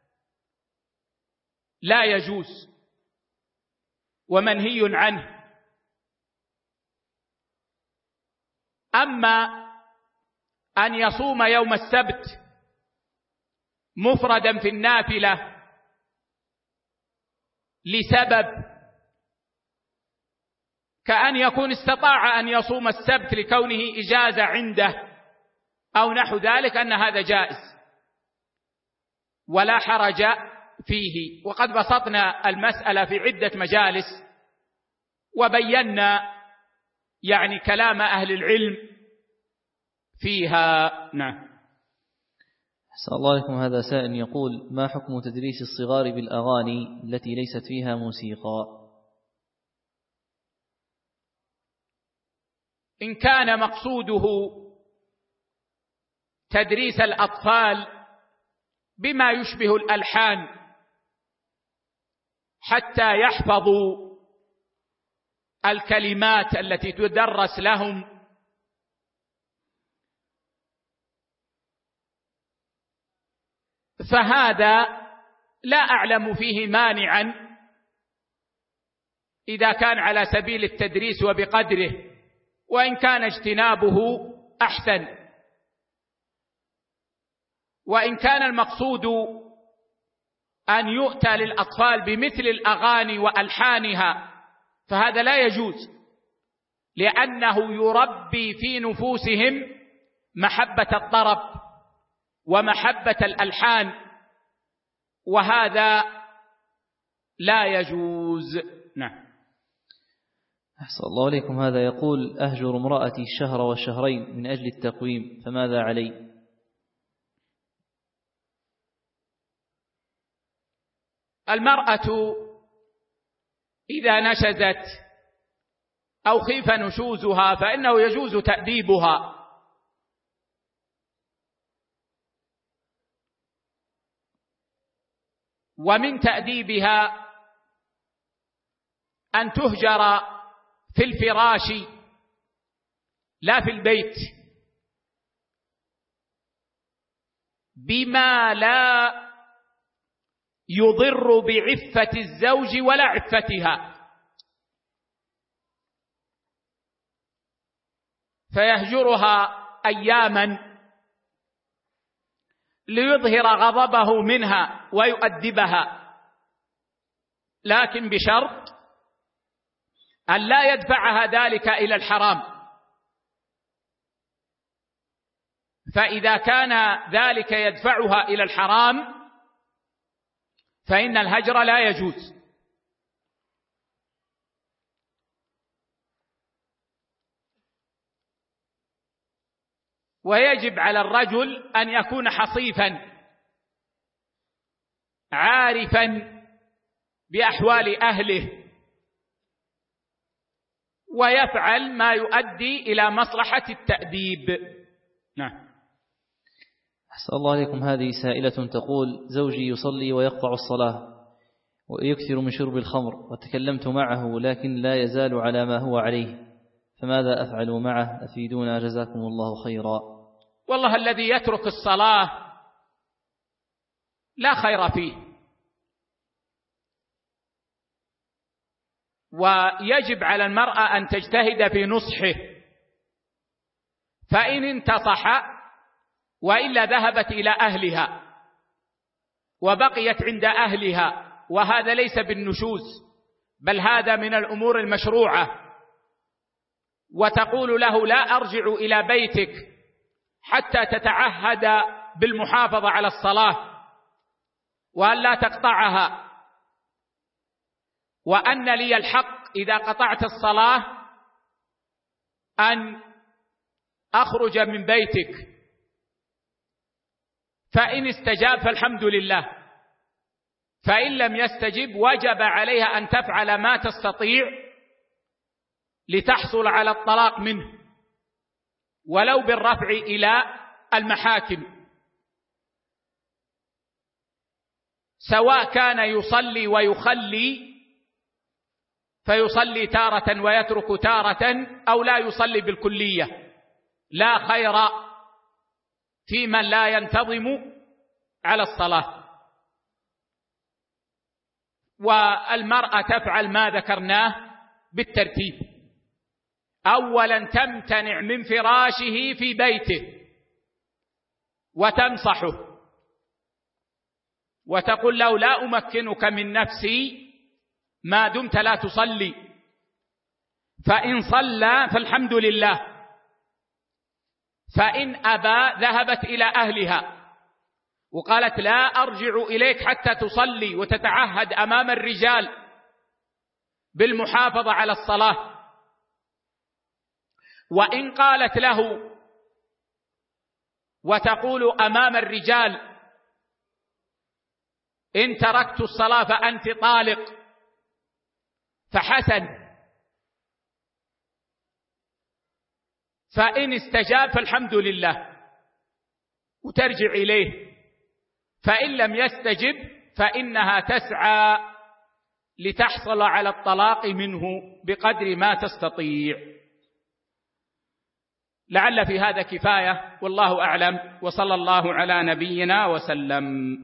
لا يجوز ومنهي عنه. أما أن يصوم يوم السبت مفردا في النافلة لسبب، كأن يكون استطاع أن يصوم السبت لكونه إجازة عنده أو نحو ذلك، أن هذا جائز ولا حرج فيه. وقد بسطنا المسألة في عدة مجالس وبينا يعني كلام أهل العلم فيها. نعم. أسأل الله عليكم. هذا سائل يقول: ما حكم تدريس الصغار بالأغاني التي ليست فيها موسيقى؟ إن كان مقصوده تدريس الأطفال بما يشبه الألحان حتى يحفظوا الكلمات التي تدرس لهم، فهذا لا أعلم فيه مانعا إذا كان على سبيل التدريس وبقدره، وإن كان اجتنابه أحسن. وإن كان المقصود أن يؤتى للأطفال بمثل الأغاني وألحانها فهذا لا يجوز، لأنه يربي في نفوسهم محبة الطرب ومحبة الألحان، وهذا لا يجوز. نعم. أحسن الله عليكم. هذا يقول: أهجر امرأتي الشهر والشهرين من أجل التقويم، فماذا علي؟ المرأة إذا نشزت أو خيف نشوزها فإنه يجوز تأديبها، ومن تأديبها أن تهجر في الفراش لا في البيت بما لا يضر بعفة الزوج ولا عفتها، فيهجرها أياما ليظهر غضبه منها ويؤدبها، لكن بشرط أن لا يدفعها ذلك إلى الحرام، فإذا كان ذلك يدفعها إلى الحرام فإن الهجر لا يجوز. ويجب على الرجل أن يكون حصيفا عارفا بأحوال أهله ويفعل ما يؤدي إلى مصلحة التأديب. نعم. أحسن الله عليكم. هذه سائلة تقول: زوجي يصلي ويقطع الصلاة ويكثر من شرب الخمر، وتكلمت معه لكن لا يزال على ما هو عليه، فماذا أفعل معه؟ أفيدونا جزاكم الله خيرا. والله الذي يترك الصلاة لا خير فيه، ويجب على المرأة أن تجتهد في نصحه، فإن انتصح وإلا ذهبت إلى أهلها وبقيت عند أهلها، وهذا ليس بالنشوز بل هذا من الأمور المشروعة، وتقول له: لا أرجع إلى بيتك حتى تتعهد بالمحافظة على الصلاة وأن لا تقطعها، وأن لي الحق إذا قطعت الصلاة أن أخرج من بيتك، فإن استجاب فالحمد لله، فإن لم يستجب وجب عليها أن تفعل ما تستطيع لتحصل على الطلاق منه، ولو بالرفع إلى المحاكم، سواء كان يصلي ويخلي فيصلي تارة ويترك تارة، أو لا يصلي بالكلية. لا خير في من لا ينتظم على الصلاة. والمرأة تفعل ما ذكرناه بالترتيب: أولا تمتنع من فراشه في بيته وتنصحه وتقول له: لا أمكنك من نفسي ما دمت لا تصلي، فإن صلى فالحمد لله، فإن أبى ذهبت إلى أهلها وقالت: لا أرجع إليك حتى تصلي وتتعهد أمام الرجال بالمحافظة على الصلاة. وإن قالت له وتقول أمام الرجال: إن تركت الصلاة فأنت طالق، فحسن، فإن استجاب فالحمد لله، وترجع إليه، فإن لم يستجب فإنها تسعى لتحصل على الطلاق منه بقدر ما تستطيع. لعل في هذا كفاية، والله أعلم، وصلى الله على نبينا وسلم.